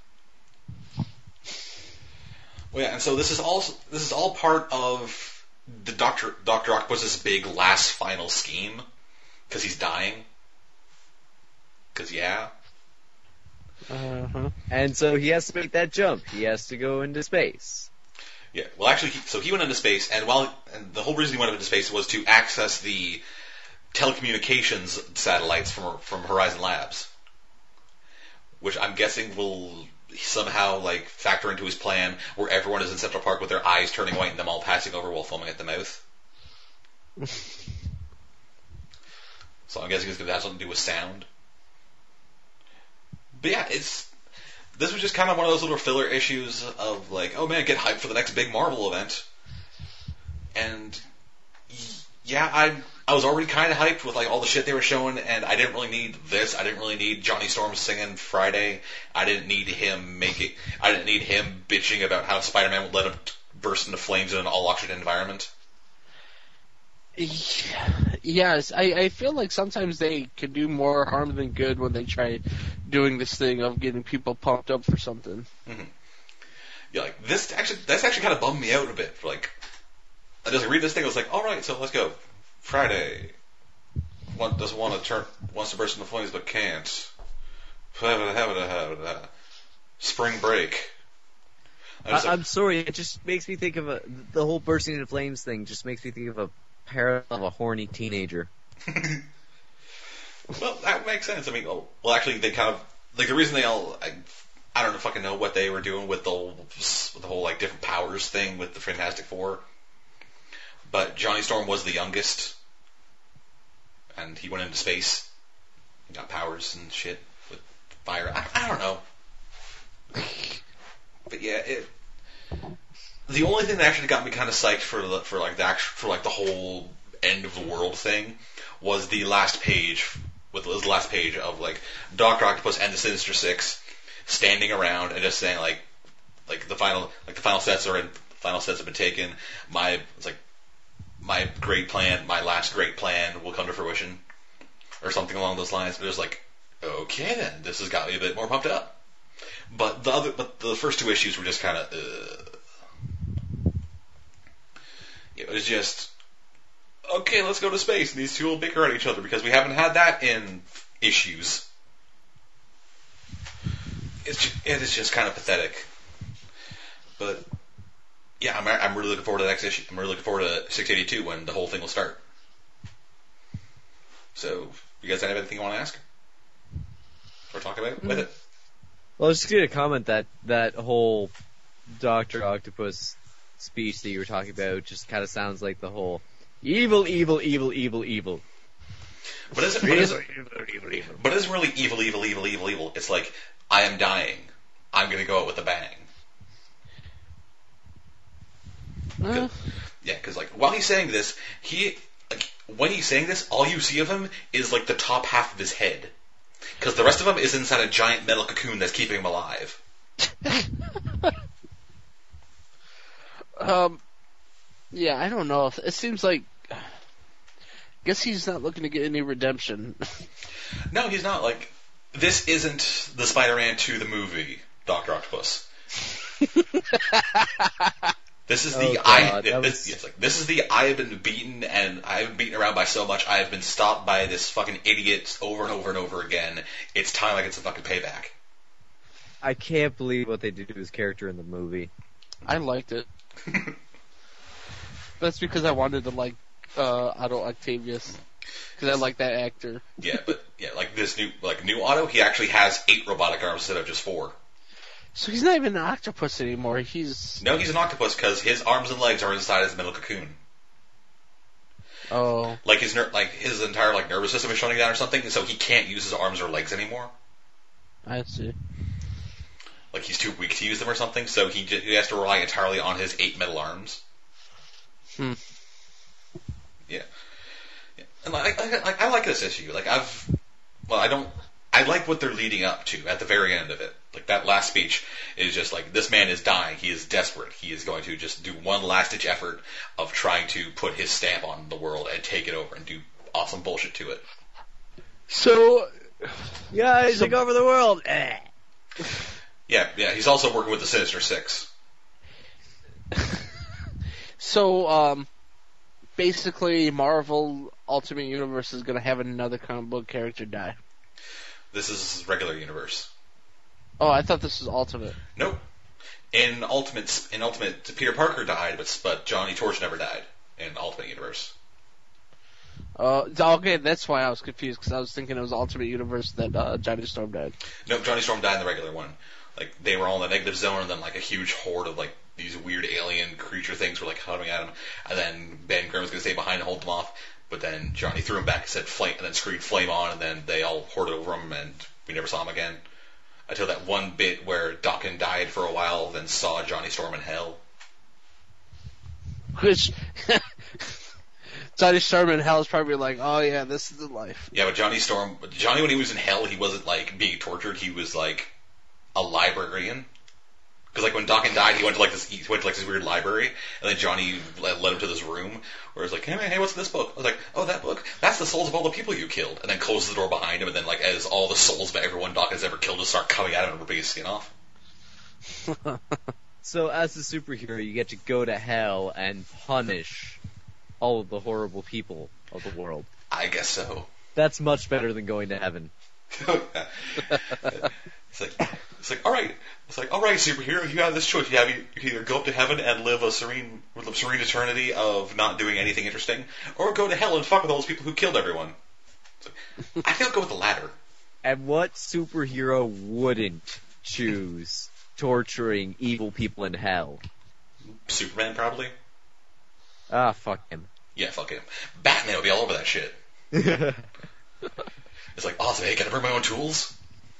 Well, yeah, and so this is all part of the Dr. Octopus's big last final scheme, because he's dying. Because yeah. Uh-huh. And so he has to make that jump. He has to go into space. Yeah. Well, actually, he went into space, and the whole reason he went into space was to access the telecommunications satellites from Horizon Labs, which I'm guessing will somehow factor into his plan where everyone is in Central Park with their eyes turning white and them all passing over while foaming at the mouth. So I'm guessing it's going to have something to do with sound. But yeah, this was just kind of one of those little filler issues of like, oh man, get hyped for the next big Marvel event. And yeah, I was already kind of hyped with like all the shit they were showing, and I didn't really need this. I didn't really need Johnny Storm singing Friday. I didn't need him bitching about how Spider-Man would let him burst into flames in an all-oxygen environment. Yes, I feel like sometimes they can do more harm than good when they try doing this thing of getting people pumped up for something. Mm-hmm. Yeah, like that's actually kind of bummed me out a bit. Like, I just read this thing, I was like, all right, so let's go. Friday. One doesn't want to wants to burst into flames but can't. Spring break. I'm sorry, it just makes me think of the whole bursting into flames thing. Just makes me think of a parallel of a horny teenager. Well, that makes sense. I mean, well, actually, they kind of like the reason they all. I don't fucking know what they were doing with the whole like different powers thing with the Fantastic Four. But Johnny Storm was the youngest, and he went into space and got powers and shit with fire. I don't know. But yeah, the only thing that actually got me kind of psyched for the whole end of the world thing was the last page of like Dr. Octopus and the Sinister Six standing around and just saying like the final sets have been taken. My great plan, my last great plan will come to fruition, or something along those lines. But it was like, okay then, this has got me a bit more pumped up. But the first two issues were just kind of, it was just, okay, let's go to space, and these two will bicker at each other because we haven't had that in issues. It is just kind of pathetic. But yeah, I'm really looking forward to the next issue. I'm really looking forward to 682 when the whole thing will start. So, you guys have anything you want to ask or talk about with it? Well, I was just going to comment that whole Dr. Octopus speech that you were talking about just kind of sounds like the whole evil, evil, evil, evil, evil. But isn't really evil. It's like, I am dying. I'm going to go out with a bang. Yeah, because like while he's saying this, when he's saying this, all you see of him is like the top half of his head. Because the rest of him is inside a giant metal cocoon that's keeping him alive. Yeah, I don't know. It seems like, I guess he's not looking to get any redemption. No, he's not. Like, this isn't the Spider-Man 2 the movie, Dr. Octopus. This is this is the I have been beaten, and I have been beaten around by so much. I have been stopped by this fucking idiot over and over and over again. It's time I get some fucking payback. I can't believe what they did to his character in the movie. I liked it. That's because I wanted to like Otto Octavius, because I like that actor. Yeah, but yeah, like this new Otto, he actually has 8 robotic arms instead of just 4. So he's not even an octopus anymore. No, he's an octopus because his arms and legs are inside his metal cocoon. Oh. Like his entire like nervous system is shutting down or something, and so he can't use his arms or legs anymore. I see. Like he's too weak to use them or something, so he has to rely entirely on his 8 metal arms. Yeah. And I like this issue. Like I like what they're leading up to at the very end of it. Like that last speech is just like, this man is dying. He is desperate. He is going to just do one last ditch effort of trying to put his stamp on the world and take it over and do awesome bullshit to it. So, guys, take over the world. Yeah. He's also working with the Sinister Six. So, basically, Marvel Ultimate Universe is going to have another comic book character die. This is regular universe. Oh, I thought this was Ultimate. Nope. In Ultimate, Peter Parker died, but Johnny Torch never died in Ultimate Universe. Okay, that's why I was confused, because I was thinking it was Ultimate Universe that Johnny Storm died. Nope, Johnny Storm died in the regular one. Like, they were all in the negative zone, and then like a huge horde of like these weird alien creature things were like coming at him, and then Ben Grimm was going to stay behind and hold them off, but then Johnny threw him back and said flame, and then screamed flame on, and then they all hoarded over him, and we never saw him again. until that one bit where Daken died for a while, then saw Johnny Storm in hell. Which Johnny Storm in hell is probably like, oh yeah, this is the life. Yeah, but Johnny when he was in hell, he wasn't like being tortured. He was like a librarian. Because like when Daken died, he went to like this weird library, and then Johnny led him to this room where it's like, hey, what's this book? I was like, oh, that book? That's the souls of all the people you killed. And then closes the door behind him, and then like as all the souls of everyone Daken's ever killed just start coming at him and ripping his skin off. So as a superhero, you get to go to hell and punish all of the horrible people of the world. I guess so. That's much better than going to heaven. It's like, all right, superhero, you have this choice. You can either go up to heaven and live a serene eternity of not doing anything interesting, or go to hell and fuck with all those people who killed everyone. I think I'll go with the latter. And what superhero wouldn't choose torturing evil people in hell? Superman, probably. Ah, fuck him. Yeah, fuck him. Batman would be all over that shit. It's like, awesome, hey, can I bring my own tools?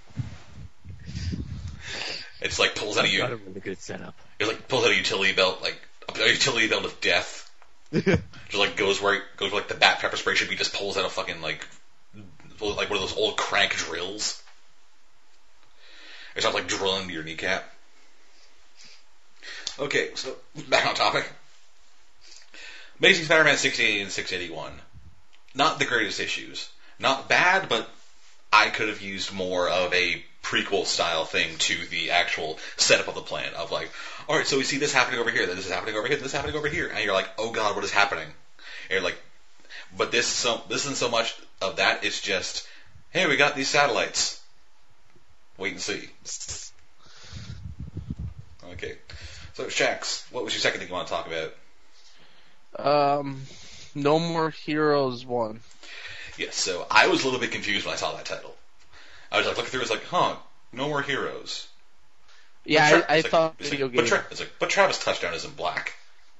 It's like pulls out Got a really good setup. It like pulls out a utility belt, like a utility belt of death. Just like goes where like the bat pepper spray should be. Just pulls out a fucking like one of those old crank drills. It's not like drilling into your kneecap. Okay, so back on topic. Amazing Spider-Man 680 and 681. Not the greatest issues. Not bad, but I could have used more of a prequel style thing to the actual setup of the plan of like, alright, so we see this happening over here, then this is happening over here, then this is happening over here, and you're like, oh god, what is happening? And you're like, but this isn't so much of that, it's just, hey, we got these satellites. Wait and see. Okay. So, Shax, what was your second thing you want to talk about? No More Heroes 1. Yes, so I was a little bit confused when I saw that title. I was like looking through, it was like, No More Heroes. Yeah, I thought video game. But Travis Touchdown isn't black.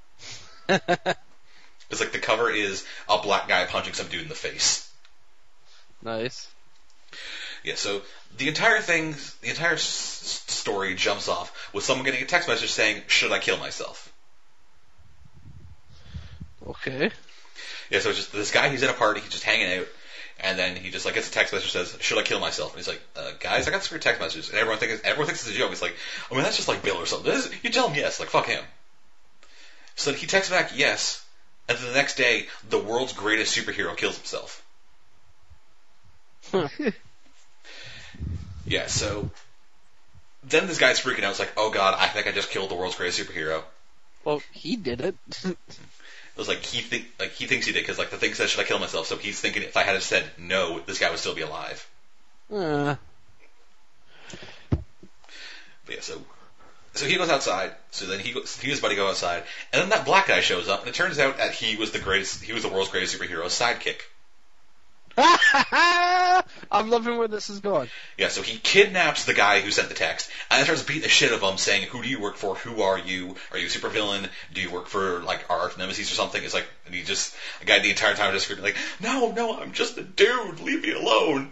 It's like the cover is a black guy punching some dude in the face. Nice. Yeah, so the entire story jumps off with someone getting a text message saying, should I kill myself? Okay. Yeah, so it's just this guy, he's at a party, he's just hanging out, and then he just like gets a text message that says, should I kill myself? And he's like, guys, I got this weird text message. And everyone thinks it's a joke. He's like, I mean, that's just like Bill or something. You tell him yes, like, fuck him. So he texts back yes, and then the next day, the world's greatest superhero kills himself. Yeah, so then this guy's freaking out. It's like, oh god, I think I just killed the world's greatest superhero. Well, he did it. It was like he thinks he did because like the thing says, should I kill myself? So he's thinking if I had said no, this guy would still be alive. But yeah, so he goes outside. So then he and his buddy go outside, and then that black guy shows up, and it turns out that he was the world's greatest superhero's sidekick. I'm loving where this is going. Yeah, so he kidnaps the guy who sent the text, and then starts beating the shit of him, saying, who do you work for? Who are you? Are you a supervillain? Do you work for, like, our arch nemesis or something? It's like, and the guy the entire time just screaming, like, no, I'm just a dude, leave me alone.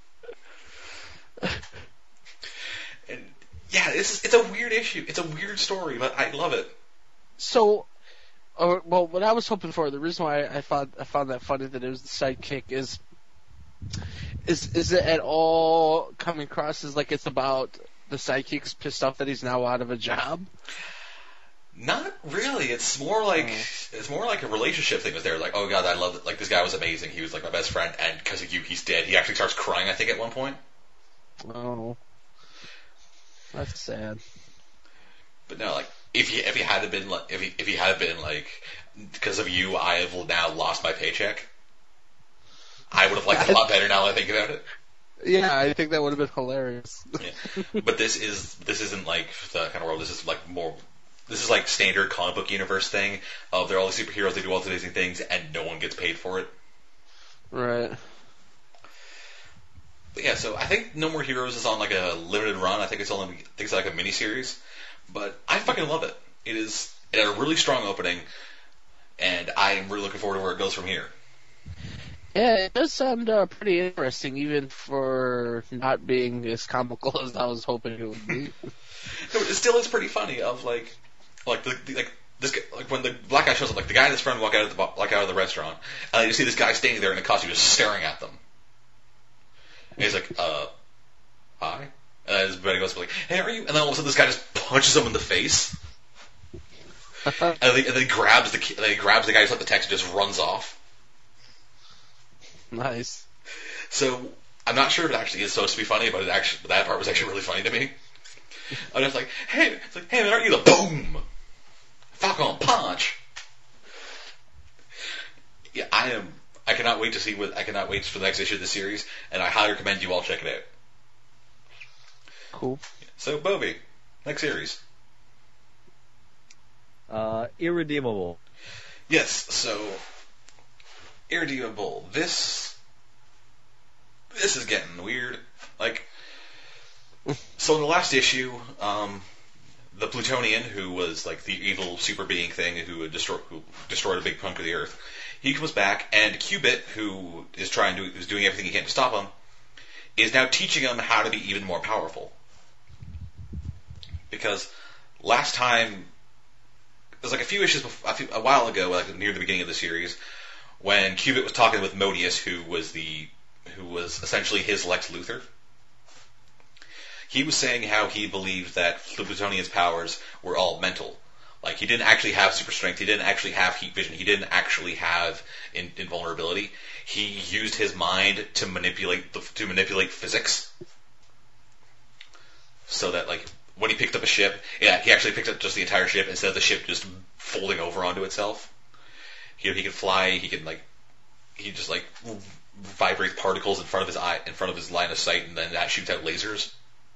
And, yeah, it's a weird issue. It's a weird story, but I love it. So, well, what I was hoping for, the reason why I found that funny that it was the sidekick is it at all coming across as like it's about the sidekick's pissed off that he's now out of a job? Not really. It's more like a relationship thing. Was there like, oh god, I love it. Like this guy was amazing. He was like my best friend, and because of you, he's dead. He actually starts crying. I think at one point. Oh, that's sad. But no, like if he had been like because of you, I have now lost my paycheck. I would have liked it a lot better now that I think about it. Yeah, I think that would have been hilarious. Yeah. But this isn't like the kind of world. This is like more. This is like standard comic book universe thing of they're all the superheroes, they do all these amazing things, and no one gets paid for it. Right. But yeah, so I think No More Heroes is on like a limited run. I think it's like a miniseries, but I fucking love it. It had a really strong opening, and I'm really looking forward to where it goes from here. Yeah, it does sound pretty interesting, even for not being as comical as I was hoping it would be. No, it still is pretty funny. Of like this guy, like when the black guy shows up, like the guy and his friend walk out of the restaurant, and you see this guy standing there in a costume just staring at them. And he's like, hi. And his buddy goes like, hey, are you? And then all of a sudden this guy just punches him in the face. and then he grabs the guy who's like the text and just runs off. Nice. So I'm not sure if it actually is supposed to be funny, but that part was actually really funny to me. I'm just like, hey, man, aren't you the boom? Falcon punch. Yeah, I am. I cannot wait for the next issue of the series, and I highly recommend you all check it out. Cool. So, Bobby, next series. Irredeemable. Yes, so Irredeemable. This is getting weird. Like, so in the last issue, the Plutonian, who was like the evil super being thing who destroyed a big chunk of the Earth, he comes back, and Cubit, who is doing everything he can to stop him, is now teaching him how to be even more powerful. Because last time, it was like a few issues, a while ago, like near the beginning of the series, when Cubit was talking with Modius, who was essentially his Lex Luthor. He was saying how he believed that the Plutonian's powers were all mental. Like, he didn't actually have super strength, he didn't actually have heat vision, he didn't actually have invulnerability. He used his mind to manipulate physics. So that, like, when he picked up a ship, he actually picked up just the entire ship instead of the ship just folding over onto itself. He could fly, he just vibrates particles in front of his line of sight, and then that shoots out lasers.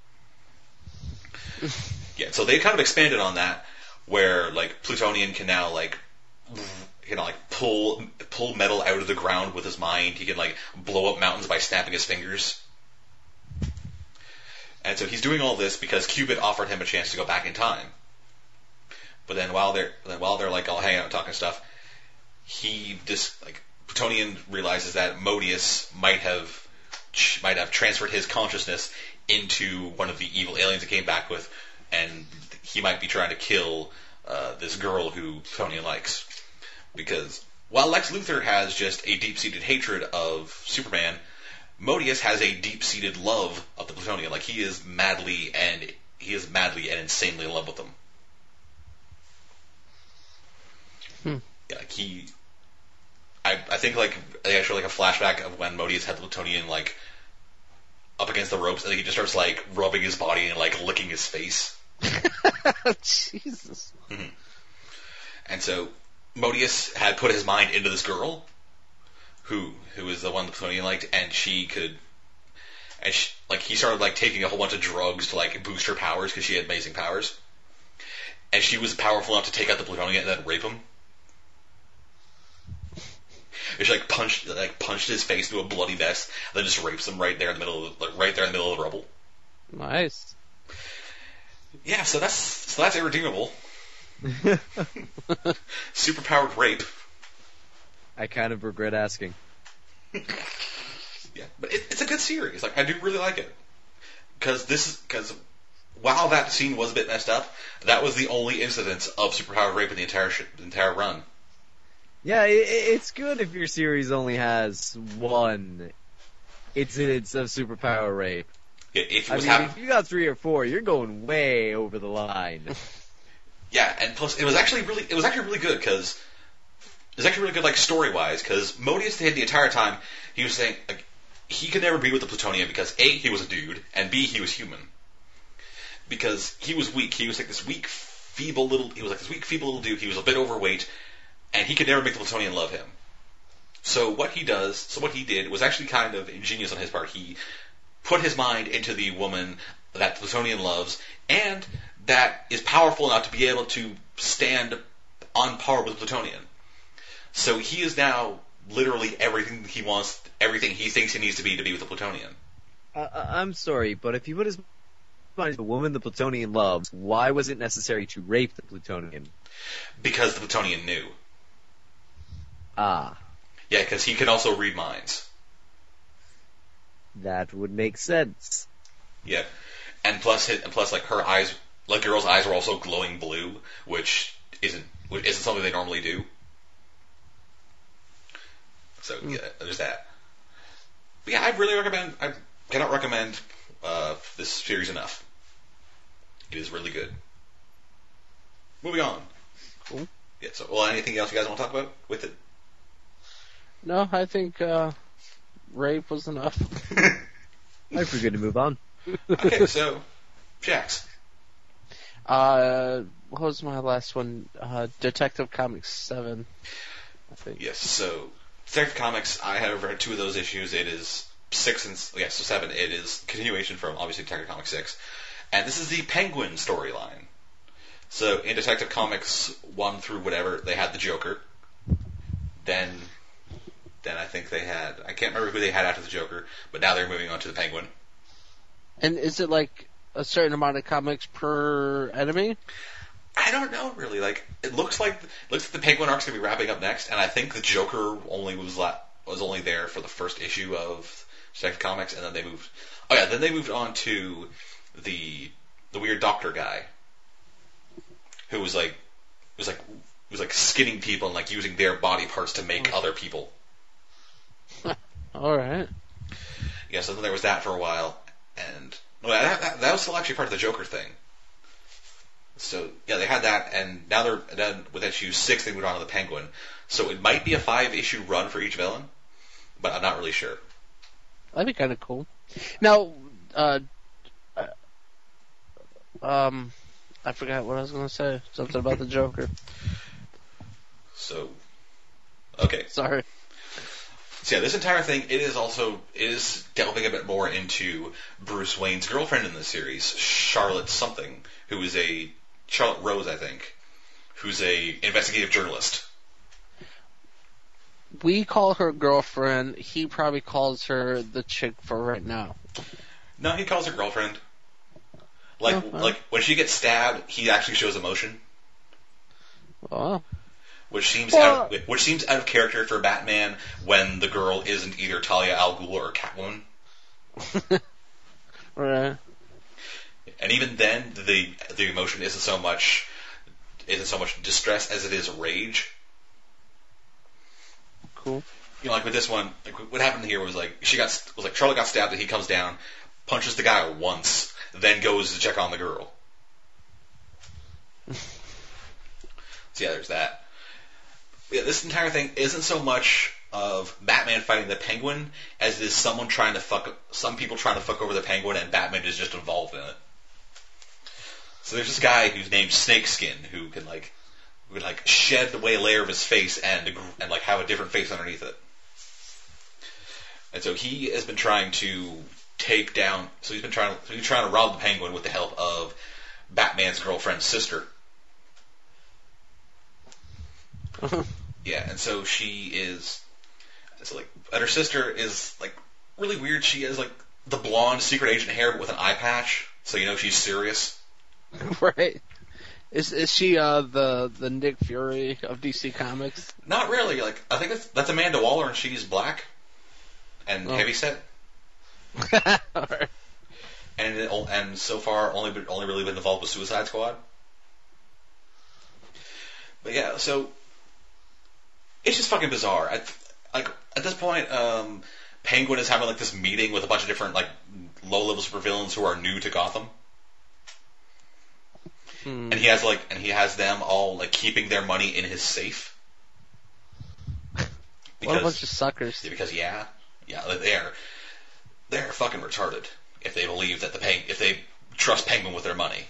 Yeah, so they kind of expanded on that, where like Plutonian can now pull metal out of the ground with his mind. He can blow up mountains by snapping his fingers. And so he's doing all this because Cubit offered him a chance to go back in time. But then while they're all hanging out and talking stuff, Plutonian realizes that Modius might have transferred his consciousness into one of the evil aliens that came back with, and he might be trying to kill this girl who Plutonian likes. Because while Lex Luthor has just a deep-seated hatred of Superman, Modius has a deep-seated love of the Plutonian. Like, he is madly and insanely in love with them. Yeah, I think they actually a flashback of when Modius had the Plutonian up against the ropes, and he just starts rubbing his body and licking his face. Jesus. Mm-hmm. And so Modius had put his mind into this girl, who is the one the Plutonian liked, and he started taking a whole bunch of drugs to boost her powers because she had amazing powers, and she was powerful enough to take out the Plutonian and then rape him. She punched his face into a bloody mess, and then just rapes him right there in the middle of the rubble. Nice. Yeah, so that's irredeemable. Superpowered rape. I kind of regret asking. Yeah, but it's a good series. I do really like it because while that scene was a bit messed up, that was the only incidence of superpowered rape in the entire run. Yeah, it's good if your series only has one incidence of superpower rape. Yeah, if you got 3 or 4, you're going way over the line. Yeah, and plus it was actually really good because it was actually really good story wise, because Modius the entire time he was saying he could never be with the Plutonian because A, he was a dude, and B, he was human. Because he was weak. He was this weak, feeble little dude. He was a bit overweight, and he could never make the Plutonian love him. So what he did was actually kind of ingenious on his part. He put his mind into the woman that the Plutonian loves, and that is powerful enough to be able to stand on par with the Plutonian. So he is now literally everything he wants, everything he thinks he needs to be with the Plutonian. I'm sorry, but if he put his mind into the woman the Plutonian loves, why was it necessary to rape the Plutonian? Because the Plutonian knew. Ah. Yeah, because he can also read minds. That would make sense. Yeah, and plus like her eyes, like girl's eyes were also glowing blue, which isn't something they normally do. So yeah, there's that. But yeah, I cannot recommend this series enough. It is really good. Moving on. Cool. Yeah. So, well, anything else you guys want to talk about with it? No, I think rape was enough. I think we're good to move on. Okay, so Jax. What was my last one? Detective Comics 7, I think. Yes. So Detective Comics, I have read 2 of those issues. It is 7. It is continuation from obviously Detective Comics 6, and this is the Penguin storyline. So in Detective Comics 1 through whatever, they had the Joker. Then I think they had, I can't remember who they had after the Joker, but now they're moving on to the Penguin. And is it like a certain amount of comics per enemy? I don't know really. Like it looks like the Penguin arc's gonna be wrapping up next, and I think the Joker was only there for the first issue of Detective Comics, and then they moved. Oh yeah, then they moved on to the weird doctor guy, who was skinning people and like using their body parts to make other people. All right. Yeah, so then there was that for a while, and that was still actually part of the Joker thing. So yeah, they had that, and now they're done with issue 6. They moved on to the Penguin. So it might be a 5-issue run for each villain, but I'm not really sure. That'd be kind of cool. Now, I forgot what I was going to say. Something about the Joker. So, okay. Sorry. So yeah, this entire thing, it is delving a bit more into Bruce Wayne's girlfriend in the series, Charlotte Rose, I think, who's a investigative journalist. We call her girlfriend. He probably calls her the chick for right now. No, he calls her girlfriend. Like when she gets stabbed, he actually shows emotion. Oh. Which seems out of character for Batman when the girl isn't either Talia al Ghul or Catwoman. Right. And even then, the emotion isn't so much distress as it is rage. Cool. You know, like with this one, like what happened here was like Charlotte got stabbed and he comes down, punches the guy once, then goes to check on the girl. So yeah, there's that. Yeah, this entire thing isn't so much of Batman fighting the Penguin as it is some people trying to fuck over the Penguin, and Batman is just involved in it. So there's this guy who's named Snakeskin who can shed away a layer of his face and like have a different face underneath it. And so he has been trying to take down. So he's trying to rob the Penguin with the help of Batman's girlfriend's sister. Yeah, and so and her sister is like really weird. She has like the blonde secret agent hair, but with an eye patch, so you know she's serious. Right. Is she the Nick Fury of DC Comics? Not really. Like I think that's Amanda Waller, and she's black and heavyset. Right. And so far only really been involved with Suicide Squad. But yeah, so it's just fucking bizarre. At this point, Penguin is having like this meeting with a bunch of different like low-level supervillains who are new to Gotham. And he has them all like keeping their money in his safe. What a bunch of suckers. Because they're fucking retarded if they believe that if they trust Penguin with their money.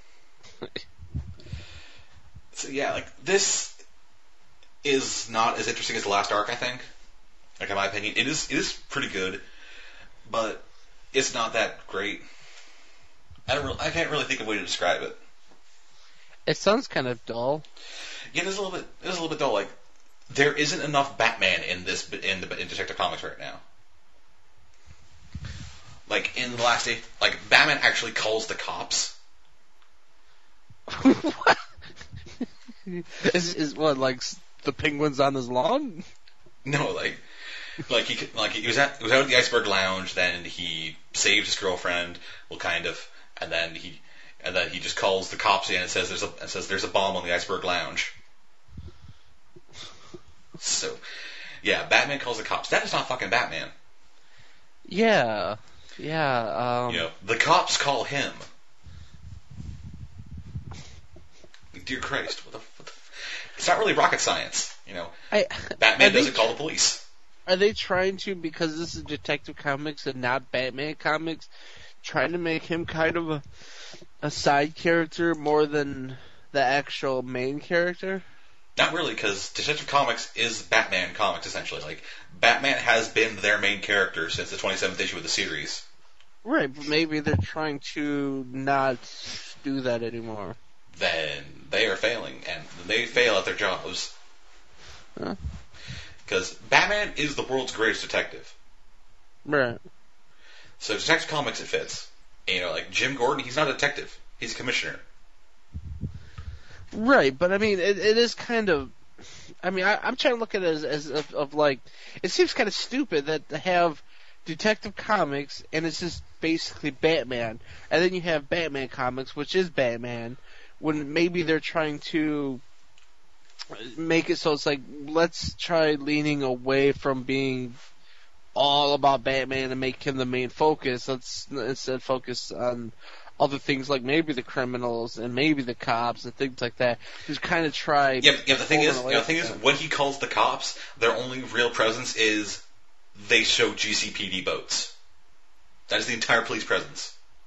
So yeah, like this is not as interesting as the last arc, I think. Like in my opinion, it is pretty good, but it's not that great. I can't really think of a way to describe it. It sounds kind of dull. Yeah, it is a little bit dull. Like there isn't enough Batman in Detective Comics right now. Like in the last day, like Batman actually calls the cops. What? Is what like the Penguin's on his lawn? No, he was out at the Iceberg Lounge. Then he saved his girlfriend. Well, kind of, and then he just calls the cops in and says there's a bomb on the Iceberg Lounge. So, yeah, Batman calls the cops. That is not fucking Batman. Yeah. The cops call him. Dear Christ, what the it's not really rocket science, Batman doesn't call the police. Are they trying to, because this is Detective Comics and not Batman Comics, trying to make him kind of a side character more than the actual main character? Not really, because Detective Comics is Batman Comics, essentially. Batman has been their main character since the 27th issue of the series. Right, but maybe they're trying to not do that anymore. Then they are failing, and they fail at their jobs. Huh? Because Batman is the world's greatest detective. Right. So Detective Comics, it fits. Jim Gordon, he's not a detective. He's a commissioner. Right, but it is kind of... I'm trying to look at it as it seems kind of stupid that to have Detective Comics, and it's just basically Batman, and then you have Batman Comics, which is Batman, when maybe they're trying to make it so it's let's try leaning away from being all about Batman and make him the main focus. Let's instead focus on other things like maybe the criminals and maybe the cops and things like that. Just kind of try. Yeah. The thing is, when he calls the cops, their only real presence is they show GCPD boats. That is the entire police presence.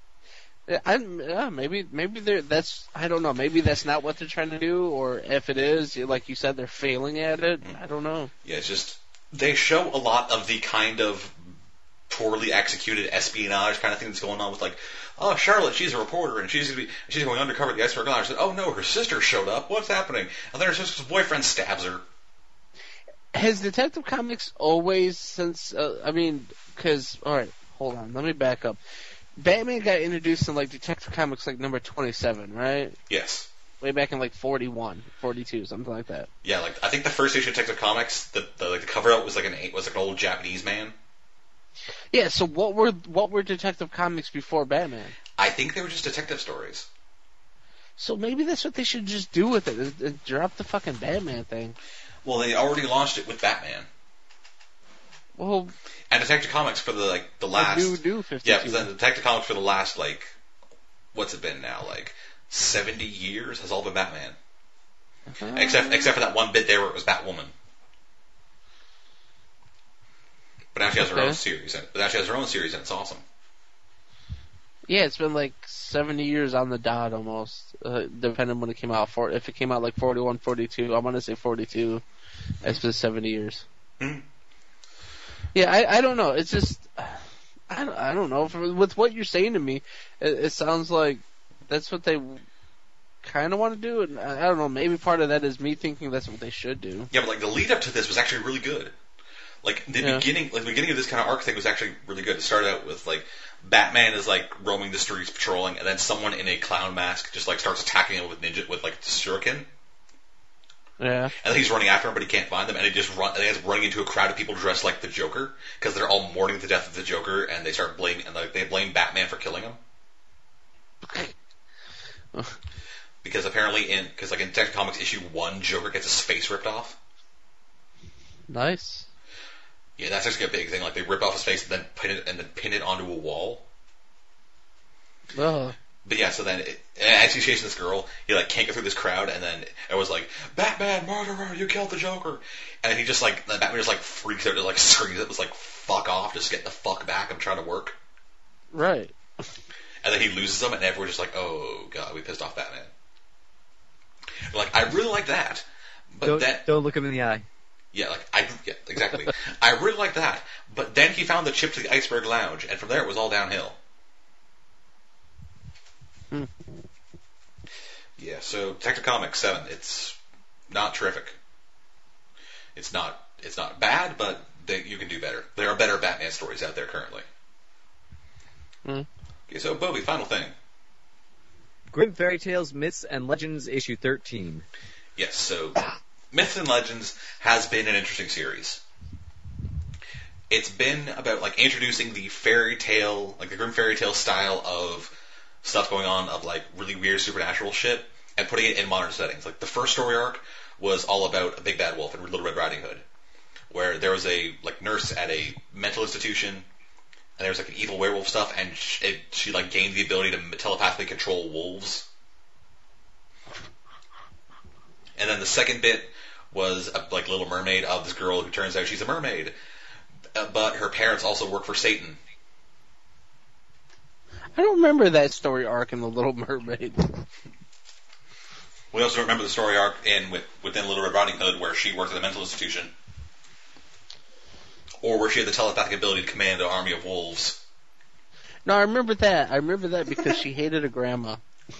Maybe that's, I don't know, maybe that's not what they're trying to do, or if it is, like you said, they're failing at it. I don't know. Yeah, it's just, they show a lot of the kind of poorly executed espionage kind of thing that's going on with Charlotte, she's a reporter, and she's going undercover at the Iceberg Lounge. Oh no, her sister showed up, what's happening? And then her sister's boyfriend stabs her. Has Detective Comics always, since, alright, hold on, let me back up. Batman got introduced in Detective Comics number 27, right? Yes. Way back in 41, 42, something like that. Yeah, I think the first issue of Detective Comics, the cover art was an old Japanese man. Yeah, so what were Detective Comics before Batman? I think they were just detective stories. So maybe that's what they should just do with it, is drop the fucking Batman thing. Well, they already launched it with Batman. Well, and Detective Comics for the last new 52. Yeah, the Detective Comics for the last what's it been now 70 years has all been Batman. Except for that one bit there where it was Batwoman. But now she has her own series, and it's awesome. Yeah, it's been 70 years on the dot almost, depending on when it came out. If it came out 41, 42, I'm gonna say 42. It's been 70 years. Mm-hmm. Yeah, I don't know. It's just, I don't know. With what you're saying to me, it sounds like that's what they kind of want to do. And I don't know, maybe part of that is me thinking that's what they should do. Yeah, but the lead up to this was actually really good. The beginning of this kind of arc thing was actually really good. It started out with Batman is roaming the streets patrolling, and then someone in a clown mask just starts attacking him with shuriken. Yeah. And then he's running after him, but he can't find them, and he ends up running into a crowd of people dressed like the Joker, because they're all mourning the death of the Joker, and they start blaming, and they blame Batman for killing him. Because apparently in Detective Comics issue 1, Joker gets his face ripped off. Nice. Yeah, that's actually a big thing. They rip off his face and then pin it onto a wall. Oh. But yeah, so then as he's chasing this girl, he can't get through this crowd, and then it was Batman, murderer, you killed the Joker, and then he just Batman just freaks out, just screams, it was fuck off, just get the fuck back, I'm trying to work. Right. And then he loses them, and everyone's just oh god, we pissed off Batman. I really like that, but don't look him in the eye. Yeah, exactly. I really like that, but then he found the chip to the Iceberg Lounge, and from there it was all downhill. Yeah, so Detective Comics 7, it's not terrific. It's not bad, but you can do better. There are better Batman stories out there currently. Okay, so Bobby, final thing. Grim Fairy Tales, Myths and Legends, issue 13. Yes, so Myths and Legends has been an interesting series. it's been about like introducing the fairy tale, like the Grimm fairy tale style of stuff going on, of like really weird supernatural shit, and putting it in modern settings. Like the first story arc was all about a big bad wolf in Little Red Riding Hood, where there was a like nurse at a mental institution, and there was like an evil werewolf stuff, and she like gained the ability to telepathically control wolves. And then the second bit was like Little Mermaid, of this girl who turns out she's a mermaid, but her parents also work for Satan. I don't remember that story arc in The Little Mermaid. We also remember the story arc within Little Red Riding Hood where she worked at a mental institution, or where she had the telepathic ability to command an army of wolves. No, I remember that. I remember that because she hated a grandma.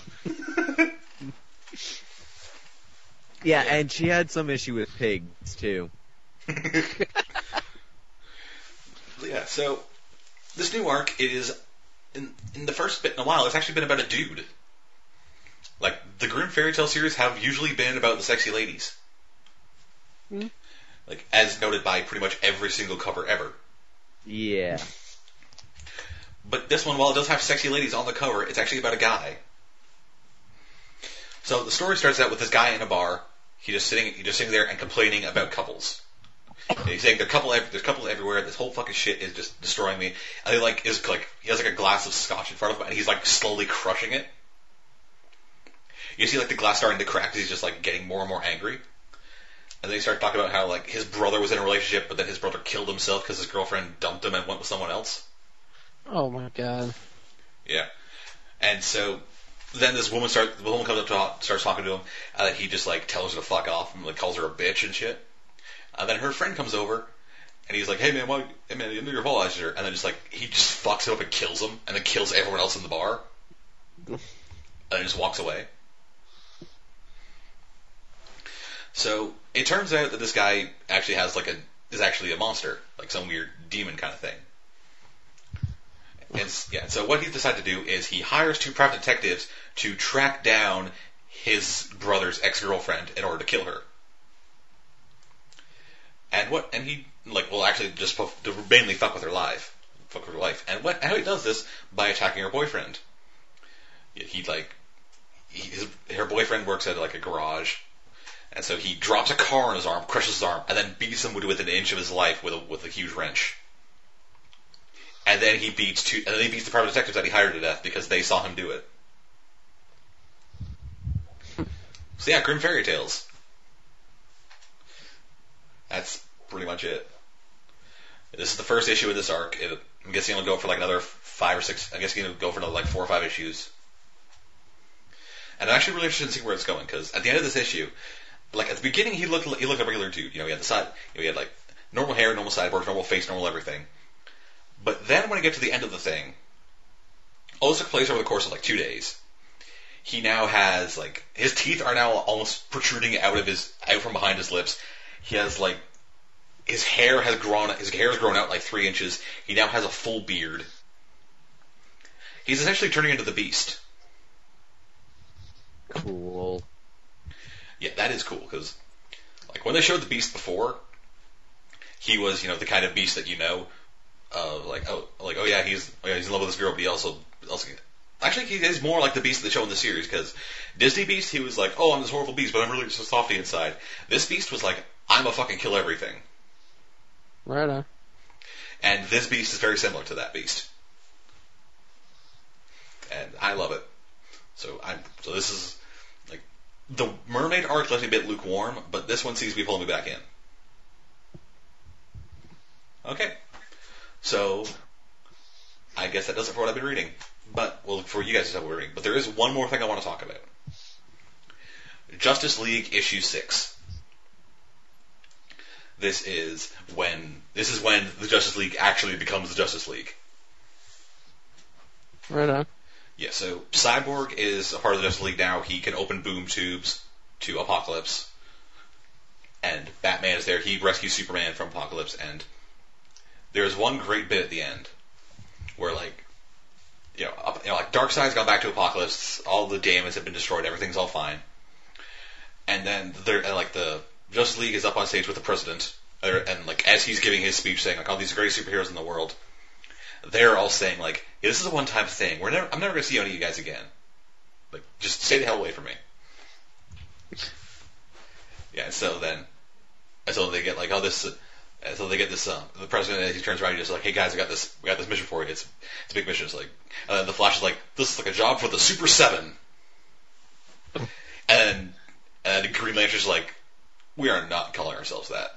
Yeah, and she had some issue with pigs, too. Yeah, so this new arc is, in the first bit in a while, it's actually been about a dude. Like, the Grimm fairy tale series have usually been about the sexy ladies. Mm-hmm. Like, as noted by pretty much every single cover ever. Yeah. But this one, while it does have sexy ladies on the cover, it's actually about a guy. So the story starts out with this guy in a bar. He's just sitting there and complaining about couples. And he's saying there's couples everywhere. This whole fucking shit is just destroying me. And he he has like a glass of scotch in front of him, and he's like slowly crushing it. You see like the glass starting to crack because he's just like getting more and more angry. And then he starts talking about how like his brother was in a relationship, but then his brother killed himself because his girlfriend dumped him and went with someone else. Oh my god. Yeah. And so then the woman comes up starts talking to him, and then he just like tells her to fuck off and like calls her a bitch and shit. And then her friend comes over, and he's like, "Hey man, you know your whole eyes are," and then he just fucks him up and kills him, and then kills everyone else in the bar, and then just walks away. So it turns out that this guy actually is actually a monster, like some weird demon kind of thing. And so what he decided to do is he hires 2 private detectives to track down his brother's ex-girlfriend in order to kill her. And he will actually just to mainly fuck with her life. And how he does this? By attacking her boyfriend. Her boyfriend works at like a garage, and so he drops a car on his arm, crushes his arm, and then beats him within an inch of his life with a huge wrench. And then he beats the private detectives that he hired to death because they saw him do it. So yeah, Grimm fairy tales. That's pretty much it. This is the first issue of this arc. I'm guessing it'll go for like another 5 or 6. I'm guessing it'll go for another like 4 or 5 issues. And I'm actually really interested in seeing where it's going, because at the end of this issue, like at the beginning, he looked like a regular dude. You know, he had the side, he had like normal hair, normal sideburns, normal face, normal everything. But then when I get to the end of the thing, all this took place over the course of like 2 days. He now has like his teeth are now almost protruding out from behind his lips. He has like his hair has grown out like 3 inches. He now has a full beard. He's essentially turning into the Beast. Cool. Yeah, that is cool, because like when they showed the Beast before, he was, you know, the kind of beast that you know, he's in love with this girl, but he also actually he is more like the Beast they show in the series, because Disney Beast, he was like, oh, I'm this horrible beast, but I'm really so softy inside. This Beast was like, I'm a fucking kill everything. Right on. And this Beast is very similar to that Beast. And I love it. So this is like the Mermaid arc left me a bit lukewarm, but this one seems to be pulling me back in. Okay. So I guess that does it for what I've been reading. But well, for you guys to have what we're reading. But there is one more thing I want to talk about. Justice League issue 6. This is when the Justice League actually becomes the Justice League. Right on. Yeah, so Cyborg is a part of the Justice League now. He can open boom tubes to Apocalypse. And Batman is there. He rescues Superman from Apocalypse. And there's one great bit at the end where, like Darkseid's gone back to Apocalypse. All the demons have been destroyed. Everything's all fine. And then the Justice League is up on stage with the President. And like as he's giving his speech, saying like all these great superheroes in the world, they're all saying like, yeah, this is a one-time thing. I'm never going to see any of you guys again. Like, just stay the hell away from me. Yeah. So they get like, oh, this. So they get this. The president, as he turns around, he's just like, "Hey guys, we got this mission for you. It's a big mission." It's like, the Flash is like, "This is like a job for the Super Seven." and the Green Lantern's like, "We are not calling ourselves that."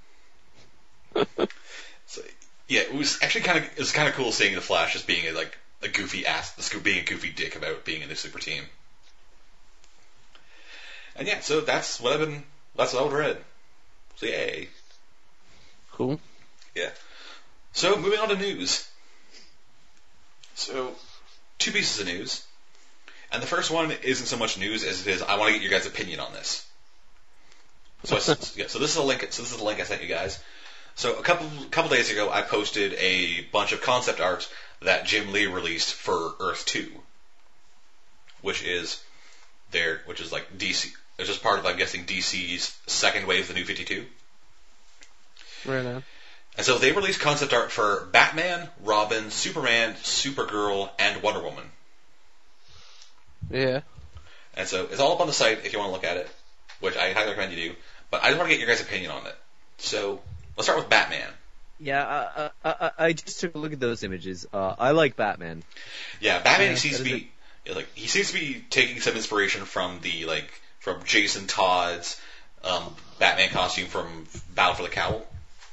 So yeah, it was actually kind of cool seeing the Flash just being a goofy being a goofy dick about being in the super team. And yeah, so that's what I've read. So yay. Cool. Yeah. So, moving on to news. So, 2 pieces of news. And the first one isn't so much news as it is, I want to get your guys' opinion on this. So, so this is a link. So this is the link I sent you guys. So a couple days ago, I posted a bunch of concept art that Jim Lee released for Earth 2, which is like DC. It's just part of, I'm guessing, DC's second wave of the New 52. Right on. And so they released concept art for Batman, Robin, Superman, Supergirl, and Wonder Woman. Yeah. And so it's all up on the site if you want to look at it, which I highly recommend you do. But I just want to get your guys' opinion on it. So let's start with Batman. Yeah, I just took a look at those images. I like Batman. Yeah, Batman seems to be taking some inspiration from from Jason Todd's Batman costume from Battle for the Cowl.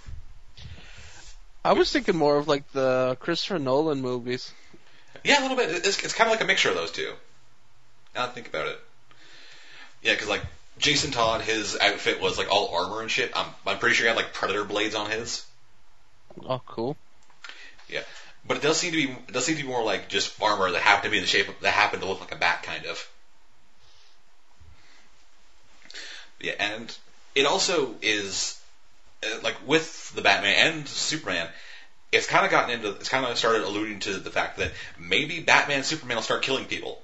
I was thinking more of like the Christopher Nolan movies. Yeah, a little bit. It's kind of like a mixture of those two. Now that I think about it. Yeah, because like Jason Todd, his outfit was like all armor and shit. I'm pretty sure he had like Predator blades on his. Oh, cool. Yeah, but it does seem to be more like just armor that happened to be in the shape that happened to look like a bat, kind of. Yeah, and it also is like with the Batman and Superman, it's kind of started alluding to the fact that maybe Batman and Superman will start killing people.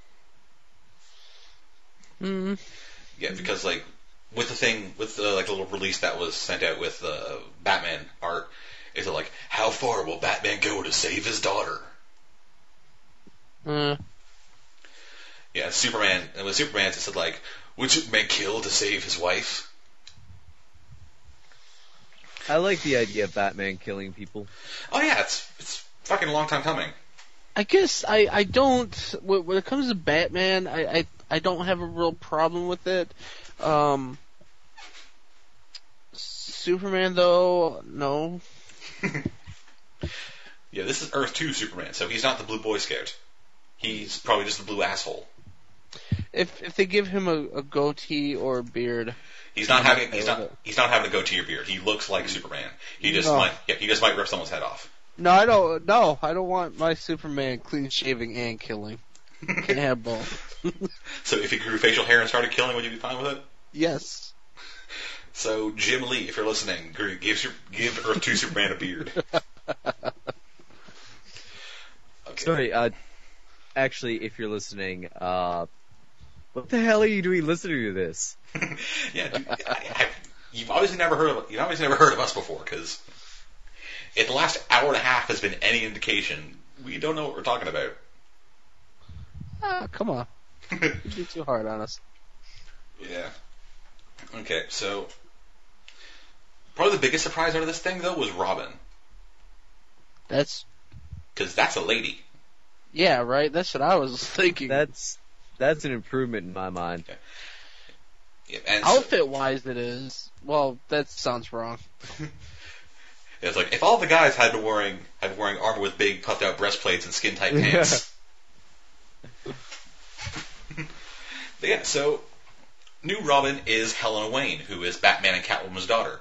Hmm. Yeah, because like with the little release that was sent out with Batman art, is it like, how far will Batman go to save his daughter? Yeah, Superman, and with Superman it said like, would Superman kill to save his wife? I like the idea of Batman killing people. Oh yeah, it's fucking a long time coming. I guess I don't, when it comes to Batman, I don't have a real problem with it. Superman though, no. Yeah, this is Earth 2 Superman, so he's not the blue Boy Scout. He's probably just the blue asshole. If they give him a goatee or a beard, he's not having a goatee or beard. He looks like Superman. He just might rip someone's head off. No, I don't. No, I don't want my Superman clean shaving and killing. Can't have both. So if he grew facial hair and started killing, would you be fine with it? Yes. So Jim Lee, if you're listening, give Earth 2 Superman a beard. Okay. Sorry, actually, if you're listening, what the hell are you doing listening to this? Yeah, dude, you've obviously never heard of us before, because if the last hour and a half has been any indication, we don't know what we're talking about. Come on. You'd be too hard on us. Yeah. Okay, so probably the biggest surprise out of this thing, though, was Robin. Because that's a lady. Yeah, right? That's what I was thinking. That's an improvement in my mind. Yeah. Yeah, and outfit-wise, it is. Well, that sounds wrong. It's like, if all the guys had been wearing armor with big puffed-out breastplates and skin-tight pants. But yeah, so new Robin is Helena Wayne, who is Batman and Catwoman's daughter.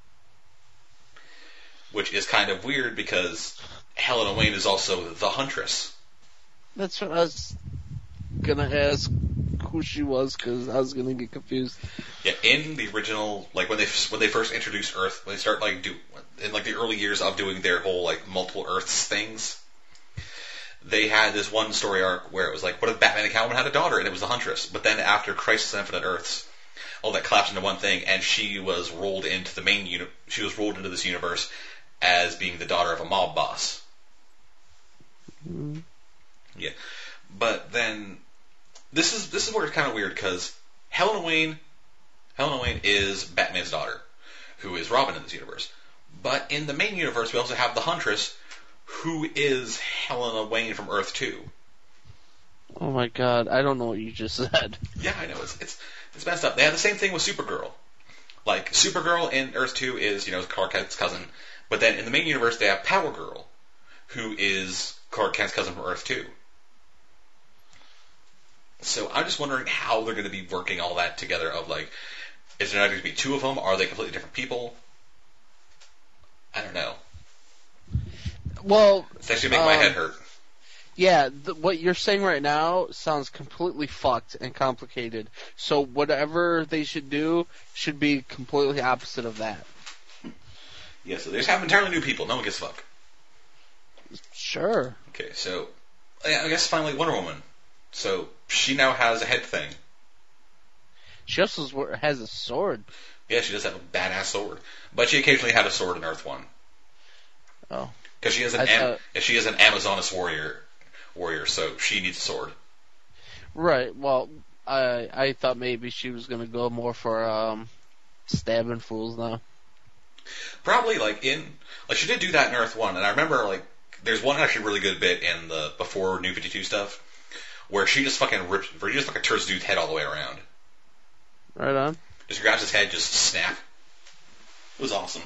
Which is kind of weird because Helena Wayne is also the Huntress. That's what I was gonna ask who she was, because I was gonna get confused. Yeah, in the original, like when they first introduced Earth, when they start in the early years of doing their whole like multiple Earths things, they had this one story arc where it was like, what if Batman and Catwoman had a daughter, and it was the Huntress. But then after Crisis on Infinite Earths, all that collapsed into one thing, and she was rolled into the she was rolled into this universe as being the daughter of a mob boss. Mm. Yeah, but then this is where it's kind of weird because Helena Wayne is Batman's daughter, who is Robin in this universe. But in the main universe, we also have the Huntress, who is Helena Wayne from Earth 2. Oh my god, I don't know what you just said. Yeah, I know, it's messed up. They have the same thing with Supergirl. Like, Supergirl in Earth 2 is, Clark Kent's cousin, but then in the main universe, they have Power Girl, who is Clark Kent's cousin from Earth 2. So I'm just wondering how they're going to be working all that together of, like, is there not going to be two of them? Are they completely different people? I don't know. Well, It's actually making my head hurt. Yeah, what you're saying right now sounds completely fucked and complicated. So whatever they should do should be completely opposite of that. Yeah, so they just have entirely new people. No one gives a fuck. Sure. Okay, so I guess finally Wonder Woman. So she now has a head thing. She also has a sword. Yeah, she does have a badass sword. But she occasionally had a sword in Earth 1. Oh. Because she is an Amazoness warrior, so she needs a sword. Right. Well, I thought maybe she was going to go more for stabbing fools now. Probably she did do that in Earth 1, and I remember there's one actually really good bit in the before New 52 stuff where she just fucking turns dude's head all the way around. Right on. Just grabs his head, just snap. It was awesome.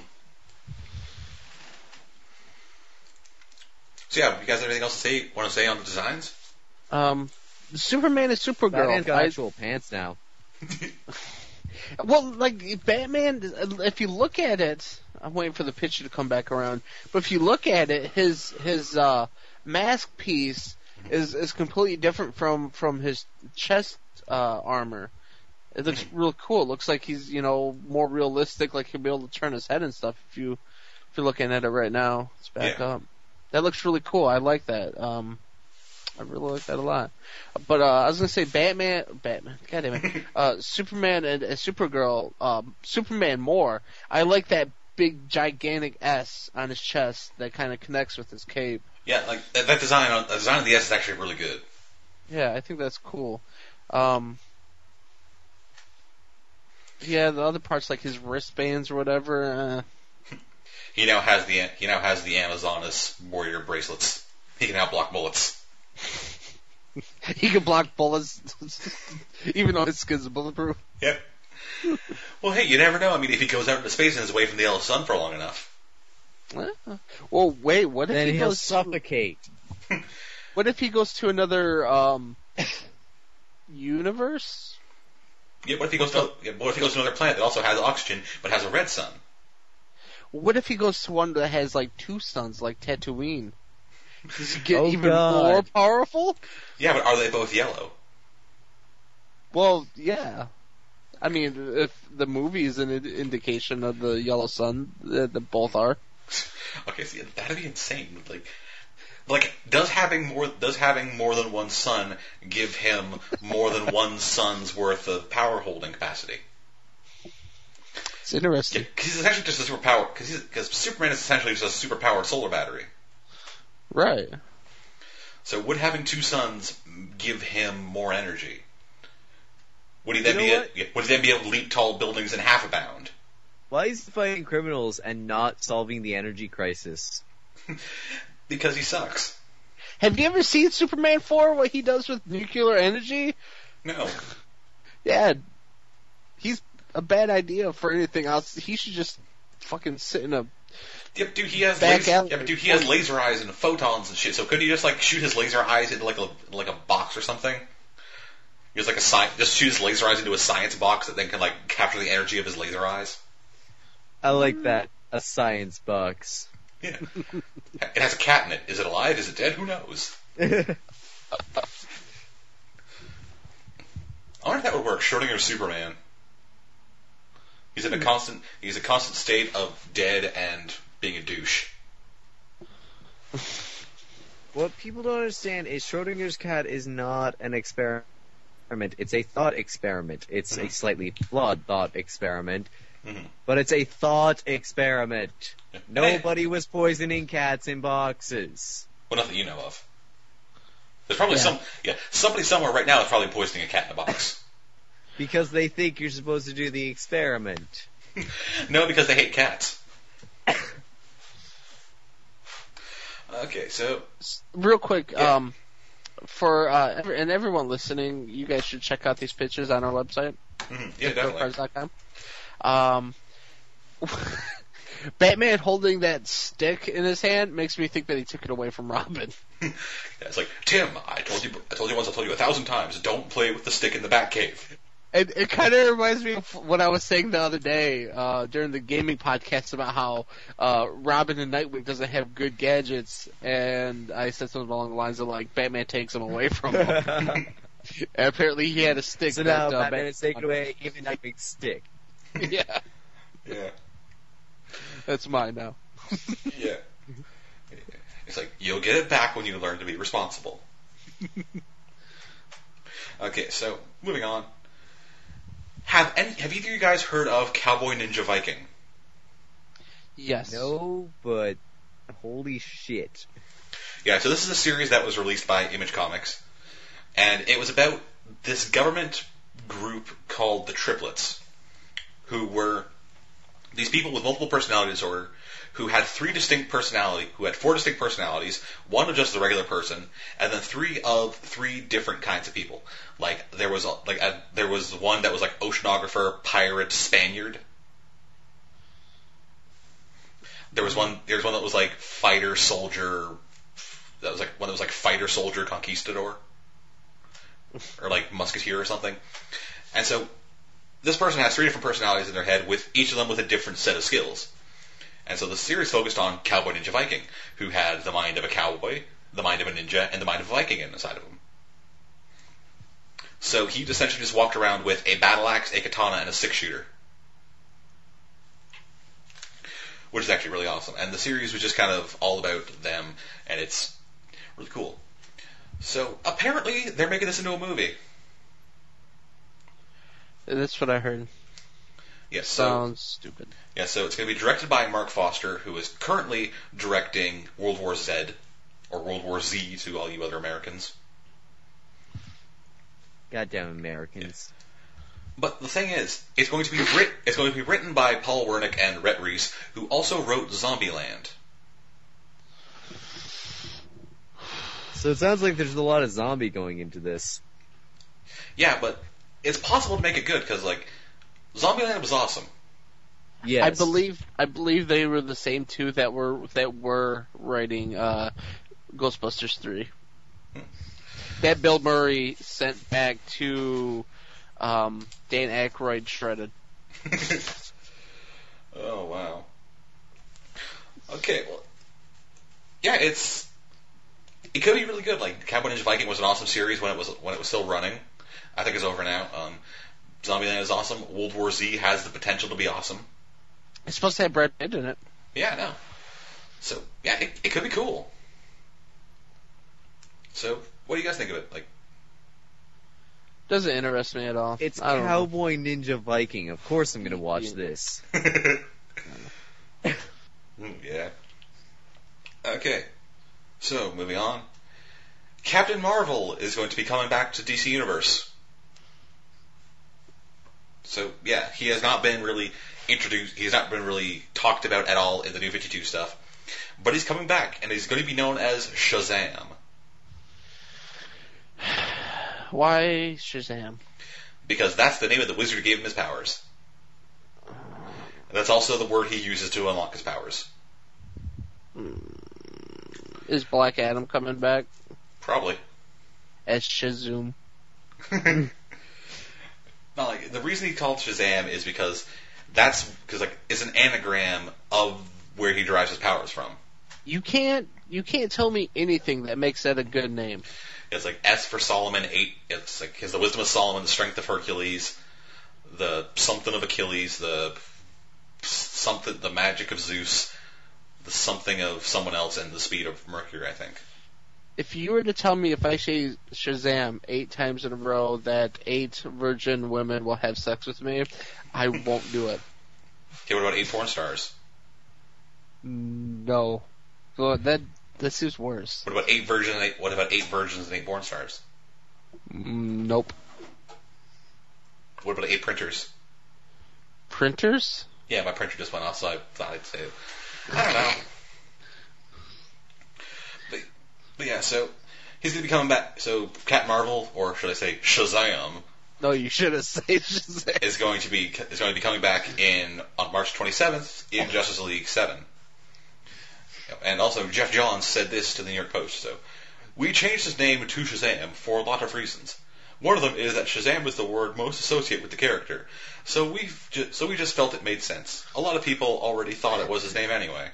So yeah, you guys have anything else want to say on the designs? Superman and Supergirl. Batman's got actual pants now. Well, Batman, if you look at it, I'm waiting for the picture to come back around, but if you look at it, his mask piece is completely different from his chest armor. It looks real cool. It looks like he's, more realistic, like he'll be able to turn his head and stuff if you're looking at it right now. It's back up. That looks really cool. I like that. I really like that a lot. But I was gonna say Batman, God damn it, Superman and Supergirl, Superman more. I like that big gigantic S on his chest that kind of connects with his cape. Yeah, that design of the S is actually really good. Yeah, I think that's cool. Yeah, the other parts like his wristbands or whatever. He now has the Amazoness warrior bracelets. He can now block bullets. He can block bullets, even though his skin's bulletproof. Yep. Well, hey, you never know. I mean, if he goes out into space and is away from the yellow sun for long enough. Well, wait. What if then he'll suffocate? What if he goes to another universe? Yeah. What if he goes to another planet that also has oxygen but has a red sun? What if he goes to one that has two suns, like Tatooine? Does he get even more powerful? Yeah, but are they both yellow? Well, yeah. I mean, if the movie is an indication of the yellow sun, that both are. Okay, see, that'd be insane. Does having more than one sun give him more than one sun's worth of power holding capacity? It's interesting. Because he's essentially just a superpower. Because Superman is essentially just a superpowered solar battery. Right. So would having two suns give him more energy? Would he then be able to leap tall buildings in half a bound? Why is he fighting criminals and not solving the energy crisis? Because he sucks. Have you ever seen Superman 4, what he does with nuclear energy? No. Yeah. He's a bad idea for anything else. He should just fucking sit in a... Yep, dude, he has laser eyes and photons and shit. So couldn't he just shoot his laser eyes into like a box or something? He has just shoot his laser eyes into a science box that then can capture the energy of his laser eyes. I like that. A science box. Yeah. It has a cat in it. Is it alive? Is it dead? Who knows? I wonder if that would work. Schrodinger's Superman. He's a constant state of dead and being a douche. What people don't understand is Schrodinger's cat is not an experiment. experiment. It's a thought experiment. It's a slightly flawed thought experiment, Mhm. but it's a thought experiment. Nobody was poisoning cats in boxes. Well, nothing you know of. There's probably somebody somewhere right now is probably poisoning a cat in a box. Because they think you're supposed to do the experiment. No, because they hate cats. Okay, so Real quick, Yeah. for and everyone listening, you guys should check out these pictures on our website, yeah, definitely. cards.com. Batman holding that stick in his hand makes me think that he took it away from Robin. Yeah, it's like, Tim, I told you once, I'll tell you 1,000 times, don't play with the stick in the Batcave. It kind of reminds me of what I was saying the other day during the gaming podcast about how Robin and Nightwing doesn't have good gadgets, and I said something along the lines of like Batman takes them away from him. And apparently he had a stick. So now Batman is taking away even Nightwing's stick. Yeah, Yeah. that's mine now. Yeah. It's like, you'll get it back when you learn to be responsible. Okay, so, moving on. Have either of you guys heard of Cowboy Ninja Viking? Yes. No, but holy shit. Yeah, so this is a series that was released by Image Comics, and it was about this government group called the Triplets, who were these people with multiple personality disorder who had four distinct personalities. One was just a regular person, and then three different kinds of people. Like there was one that was like oceanographer, pirate, Spaniard. There was one that was like fighter, soldier. That was like one that was like fighter, soldier, conquistador, or like musketeer or something. And so this person has three different personalities in their head, with each of them with a different set of skills. And so the series focused on Cowboy Ninja Viking, who had the mind of a cowboy, the mind of a ninja, and the mind of a Viking inside of him. So he essentially just walked around with a battle axe, a katana, and a six-shooter. Which is actually really awesome. And the series was just kind of all about them, and it's really cool. So apparently they're making this into a movie. That's what I heard. Yes, Sounds stupid. Yeah, so it's going to be directed by Mark Foster, who is currently directing World War Z, or World War Z to all you other Americans. Goddamn Americans. But the thing is, it's going to be written by Paul Wernick and Rhett Reese, who also wrote Zombieland. So it sounds like there's a lot of zombie going into this. Yeah, but it's possible to make it good, because, like, Zombieland was awesome. Yes. I believe they were the same two that were writing Ghostbusters 3. That Bill Murray sent back to Dan Aykroyd shredded. Oh, wow. Okay, well, yeah, it could be really good. Like, Cowboy Ninja Viking was an awesome series when it was still running. I think it's over now. Zombieland is awesome. World War Z has the potential to be awesome. It's supposed to have Brad Pitt in it. Yeah, I know. So, yeah, it could be cool. So, what do you guys think of it? Like, Doesn't interest me at all. It's I don't know. Cowboy Ninja Viking. Of course I'm going to watch this. Yeah. Okay. So, moving on. Captain Marvel is going to be coming back to DC Universe. So, yeah, he has not been really introduced, he's not been really talked about at all in the New 52 stuff. But he's coming back, and he's going to be known as Shazam. Why Shazam? Because that's the name of the wizard who gave him his powers. And that's also the word he uses to unlock his powers. Is Black Adam coming back Probably. as Shazam? No, like, the reason he called Shazam is because it's an anagram of where he derives his powers from. You can't tell me anything that makes that a good name. It's like S for Solomon, 8. It's like the wisdom of Solomon, the strength of Hercules, the something of Achilles, the magic of Zeus, the something of someone else, and the speed of Mercury, I think. If you were to tell me if I say Shazam 8 times in a row that 8 virgin women will have sex with me, I won't do it. Okay, what about 8 porn stars? No. Well, that seems worse. What about 8 virgins and 8 porn stars? Nope. What about 8 printers? Printers? Yeah, my printer just went off, so I thought I'd say it. I don't know. But yeah, so he's going to be coming back. So Captain Marvel, or should I say Shazam, No, you should have said Shazam. is going to be coming back on March 27th in Justice League 7. And also, Jeff Johns said this to the New York Post. So, we changed his name to Shazam for a lot of reasons. One of them is that Shazam is the word most associated with the character. So we just felt it made sense. A lot of people already thought it was his name anyway.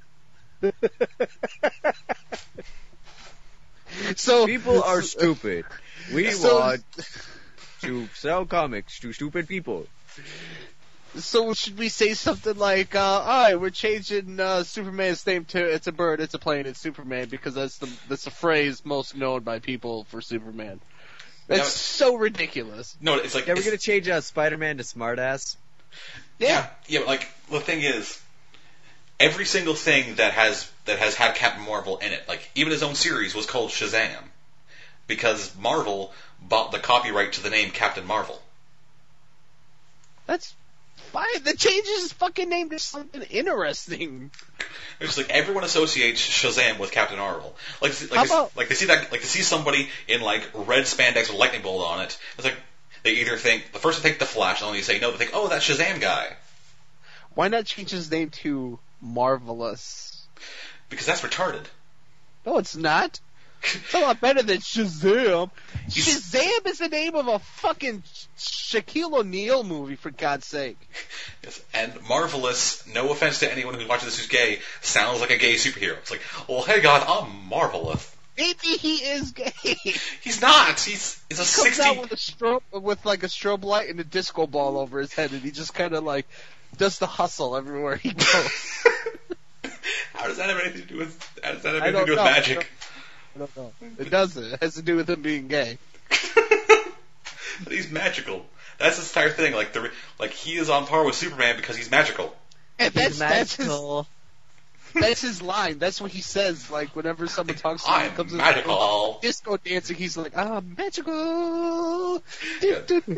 So People are stupid. We want to sell comics to stupid people. So should we say something like, alright, we're changing Superman's name to it's a bird, it's a plane, it's Superman, because that's the phrase most known by people for Superman. That's so ridiculous. No, it's like... Yeah, we're going to change Spider-Man to Smartass. Yeah, but like, the thing is, every single thing that has had Captain Marvel in it, like, even his own series was called Shazam. Because Marvel bought the copyright to the name Captain Marvel. That's fine. That changes his fucking name to something interesting. It's like everyone associates Shazam with Captain Marvel. Like they see somebody in like red spandex with lightning bolt on it. It's like they either think the first they think the Flash, and then they say no, they think, oh, that's Shazam guy. Why not change his name to Marvelous? Because that's retarded. No, it's not. It's a lot better than Shazam. Shazam is the name of a fucking Shaquille O'Neal movie, for God's sake. Yes, and Marvelous, no offense to anyone who's watching this who's gay, sounds like a gay superhero. It's like, well, hey God, I'm Marvelous. Maybe he is gay. He's not. He's a Comes 60. out with like a strobe light and a disco ball over his head, and he just kind of like does the hustle everywhere he goes. How does that have anything to do with? How does that have I anything to do don't with know. magic? I don't know. It doesn't. It has to do with him being gay. But he's magical. That's his entire thing. Like he is on par with Superman because he's magical. And He's that's magical. That's his line. That's what he says. Like whenever someone talks to him, I'm comes magical. disco dancing, he's like, I'm magical. Gay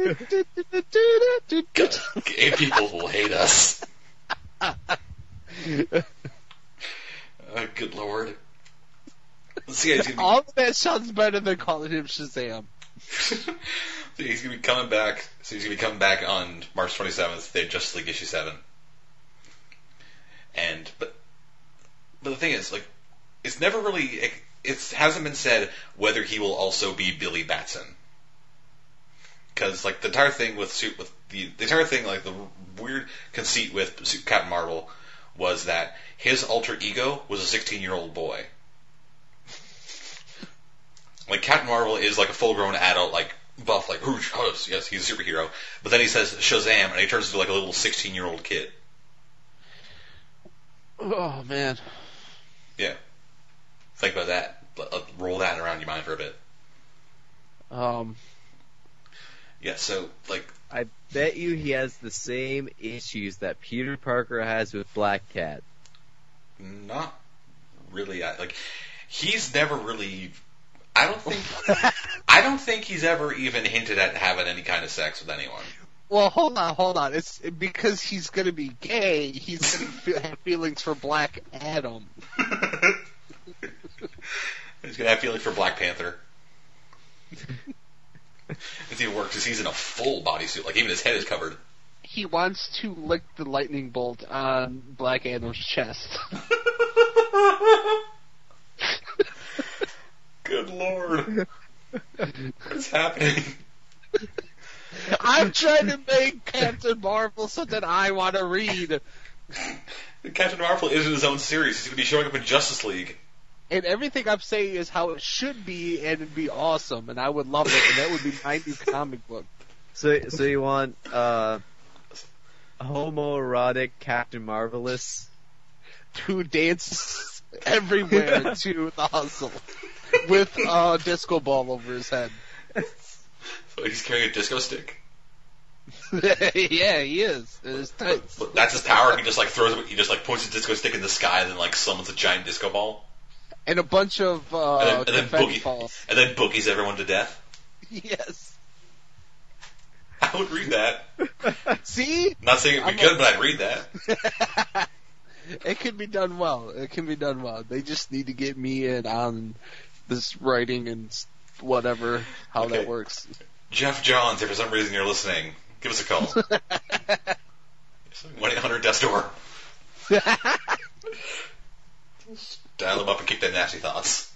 people will hate us. Good lord. Let's see. He's gonna All of that sounds better than calling him Shazam. be, he's gonna be coming back. So he's gonna be coming back on March 27th. They Justice League issue 7. But the thing is, like, it's never really. It hasn't been said whether he will also be Billy Batson. Because like the entire thing with the entire thing, like the weird conceit with Captain Marvel was that his alter ego was a 16-year-old boy. Like Captain Marvel is like a full-grown adult, like buff, like yes, he's a superhero. But then he says Shazam, and he turns into like a little 16-year-old kid. Oh man. Yeah. Think about that. Roll that around your mind for a bit. Yeah. So like. I bet you he has the same issues that Peter Parker has with Black Cat. Not really. Like, he's never really. I don't think he's ever even hinted at having any kind of sex with anyone. Well, hold on. It's because he's gonna be gay. He's gonna have feelings for Black Adam. He's gonna have feelings for Black Panther. It's even worse because he's in a full bodysuit. Like, even his head is covered. He wants to lick the lightning bolt on Black Adam's chest. Good lord. What's happening? I'm trying to make Captain Marvel something I want to read. Captain Marvel isn't his own series. He's going to be showing up in Justice League. And everything I'm saying is how it should be, and it'd be awesome, and I would love it, and that would be my new comic book. So you want homoerotic Captain Marvelous To dance everywhere to the hustle. with a disco ball over his head. So he's carrying a disco stick. Yeah, he is. In his tights. But that's his power. He just like throws it. He just like points his disco stick in the sky, and then like summons a giant disco ball, And a bunch of and then confetti balls. and then boogies everyone to death. Yes. I would read that. See? Not saying it'd be good, but I'd read that. It can be done well. It can be done well. They just need to get me in on this writing and whatever, how Okay. that works. Jeff Johns, if for some reason you're listening, give us a call. 1-800-DEATH-DOOR. Dial them up and kick their nasty thoughts.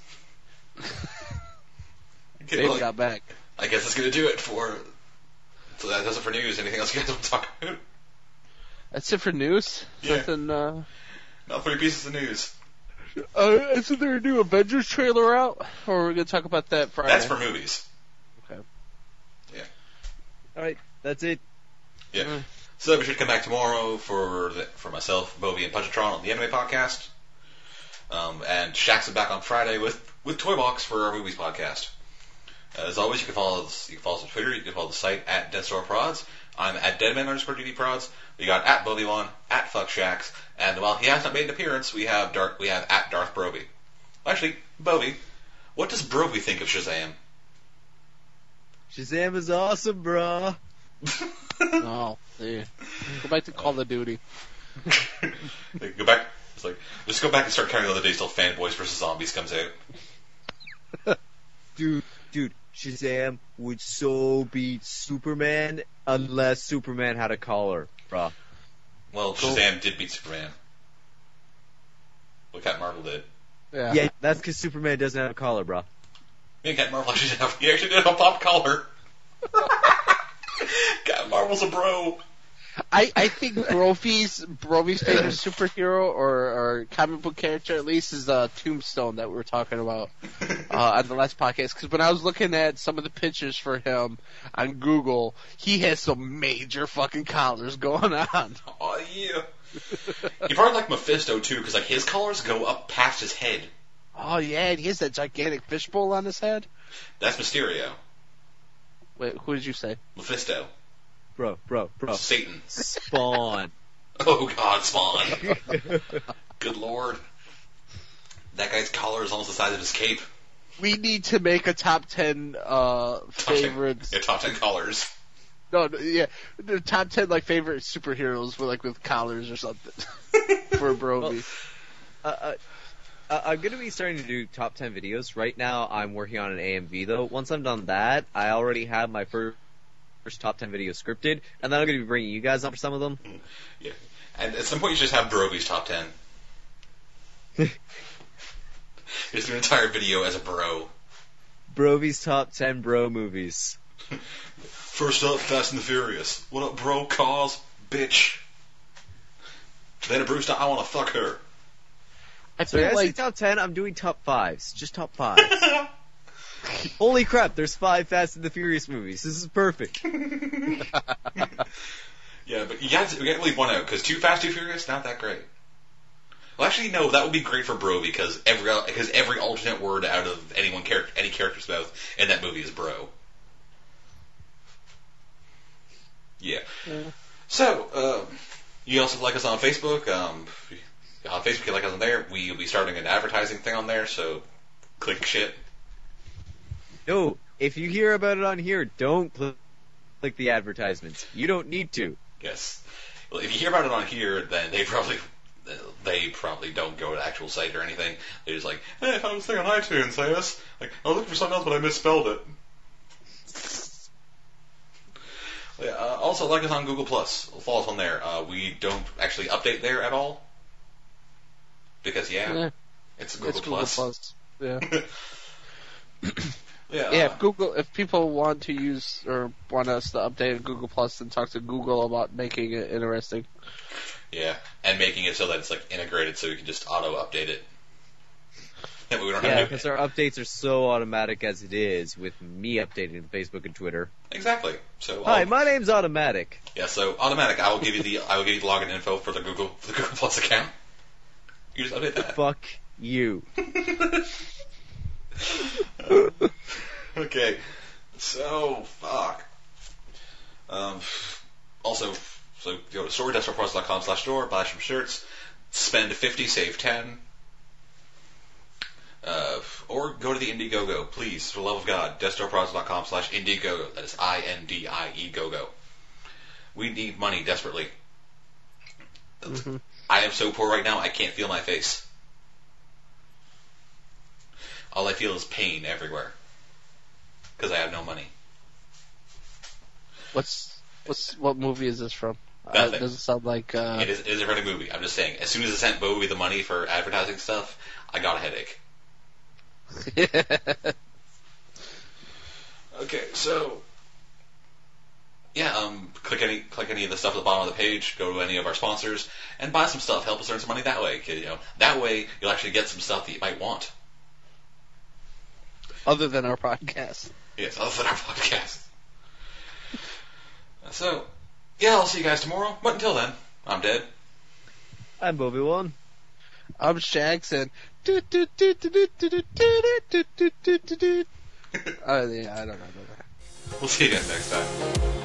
Okay, They well, got back. I guess that's going to do it for... So that does it for news. Anything else you guys want to talk about? That's it for news. Yeah. Nothing, Not 3 pieces of news. isn't there a new Avengers trailer out? Or we're going to talk about that Friday? That's for movies. Okay. Alright, that's it. Yeah. Mm. So we should come back tomorrow for myself, Bobby, and Punchatron on the Anime Podcast. And Shax is back on Friday with Toy Box for our movies podcast. As always, you can follow us on Twitter. You can follow the site at DeathStarProds. I'm at Deadman_DDProds. We got at Bobby1, at FuckShax, and while he has not made an appearance, we have at Darth Broby. Actually, Bobby, what does Broby think of Shazam? Shazam is awesome, bruh. Oh, yeah. Go back to Call of Duty. Go back. It's like just go back and start counting the other days till Fanboys vs Zombies comes out. Dude, Shazam would so beat Superman unless Superman had a collar, bruh. Well, Shazam did beat Superman. What Captain Marvel did. Yeah, that's because Superman doesn't have a collar, bruh. Me and Captain Marvel he actually did have a pop collar. Captain Marvel's a bro. I think Brophy's favorite superhero or comic book character at least is Tombstone that we were talking about on the last podcast. Because when I was looking at some of the pictures for him on Google, he has some major fucking collars going on. Oh yeah. You probably like Mephisto too, because like his collars go up past his head. Oh yeah, and he has that gigantic fishbowl on his head. That's Mysterio. Wait, who did you say? Mephisto. Bro. Satan. Spawn. Oh God, Spawn. Good Lord. That guy's collar is almost the size of his cape. We need to make a top 10 favorites. Yeah, top 10 collars. No, yeah, the top 10 like favorite superheroes with collars or something for Broby. I'm going to be starting to do top 10 videos. Right now, I'm working on an AMV, though. Once I'm done that, I already have my first top 10 videos scripted, and then I'm going to be bringing you guys on for some of them. Yeah. And at some point, you just have Broby's top 10. Just do an entire video as a bro. Brovy's top 10 bro movies. First up, Fast and the Furious. What up, bro? Cause, bitch. Dana Brewster, I want to fuck her. I So feel when I say like top 10, I'm doing top 5s. Just top 5s. Holy crap, there's 5 Fast and the Furious movies. This is perfect. Yeah, but you can't leave one out, because Too Fast, Too Furious, not that great. Well, actually, no, that would be great for Bro, because every alternate word out of any character's mouth in that movie is bro. Yeah. So, you also like us on Facebook. On Facebook, you like us on there. We'll be starting an advertising thing on there, so click shit. No, if you hear about it on here, don't click the advertisements. You don't need to. Yes. Well, if you hear about it on here, then they probably don't go to the actual site or anything. They're just like, hey, I found this thing on iTunes, I guess. Like, I was looking for something else, but I misspelled it. Yeah, also, like us on Google+. Follow us on there. We don't actually update there at all. Because, it's Google+. Plus. Yeah. Yeah, if people want to use or want us to update Google Plus, then talk to Google about making it interesting. Yeah, and making it so that it's like integrated, so you can just auto update it. That way we don't Yeah, have to. because our updates are so automatic as it is, with me updating Facebook and Twitter. Exactly. So Hi, my name's Automatic. Yeah, so automatic. I will give you the login info for the Google Plus account. You just update that. Fuck you. Okay. So, fuck. Also, so go to store.desktopprojects.com/store, buy some shirts, spend 50, save 10. Or go to the Indiegogo, please, for the love of God, desktopprojects.com/Indiegogo. That is INDIE-GOGO. We need money desperately. Mm-hmm. I am so poor right now, I can't feel my face. All I feel is pain everywhere. Because I have no money. What movie is this from? Nothing. It doesn't sound like. It is a pretty movie. I'm just saying, as soon as I sent Bowie the money for advertising stuff, I got a headache. Okay, so yeah, click any of the stuff at the bottom of the page, go to any of our sponsors, and buy some stuff. Help us earn some money that way. 'Cause, that way you'll actually get some stuff that you might want. Other than our podcast. Yes, other than our podcast. So, yeah, I'll see you guys tomorrow. But until then, I'm Dead. I'm Bobby One. I'm Shags and. Yeah, I don't know. We'll see you guys next time.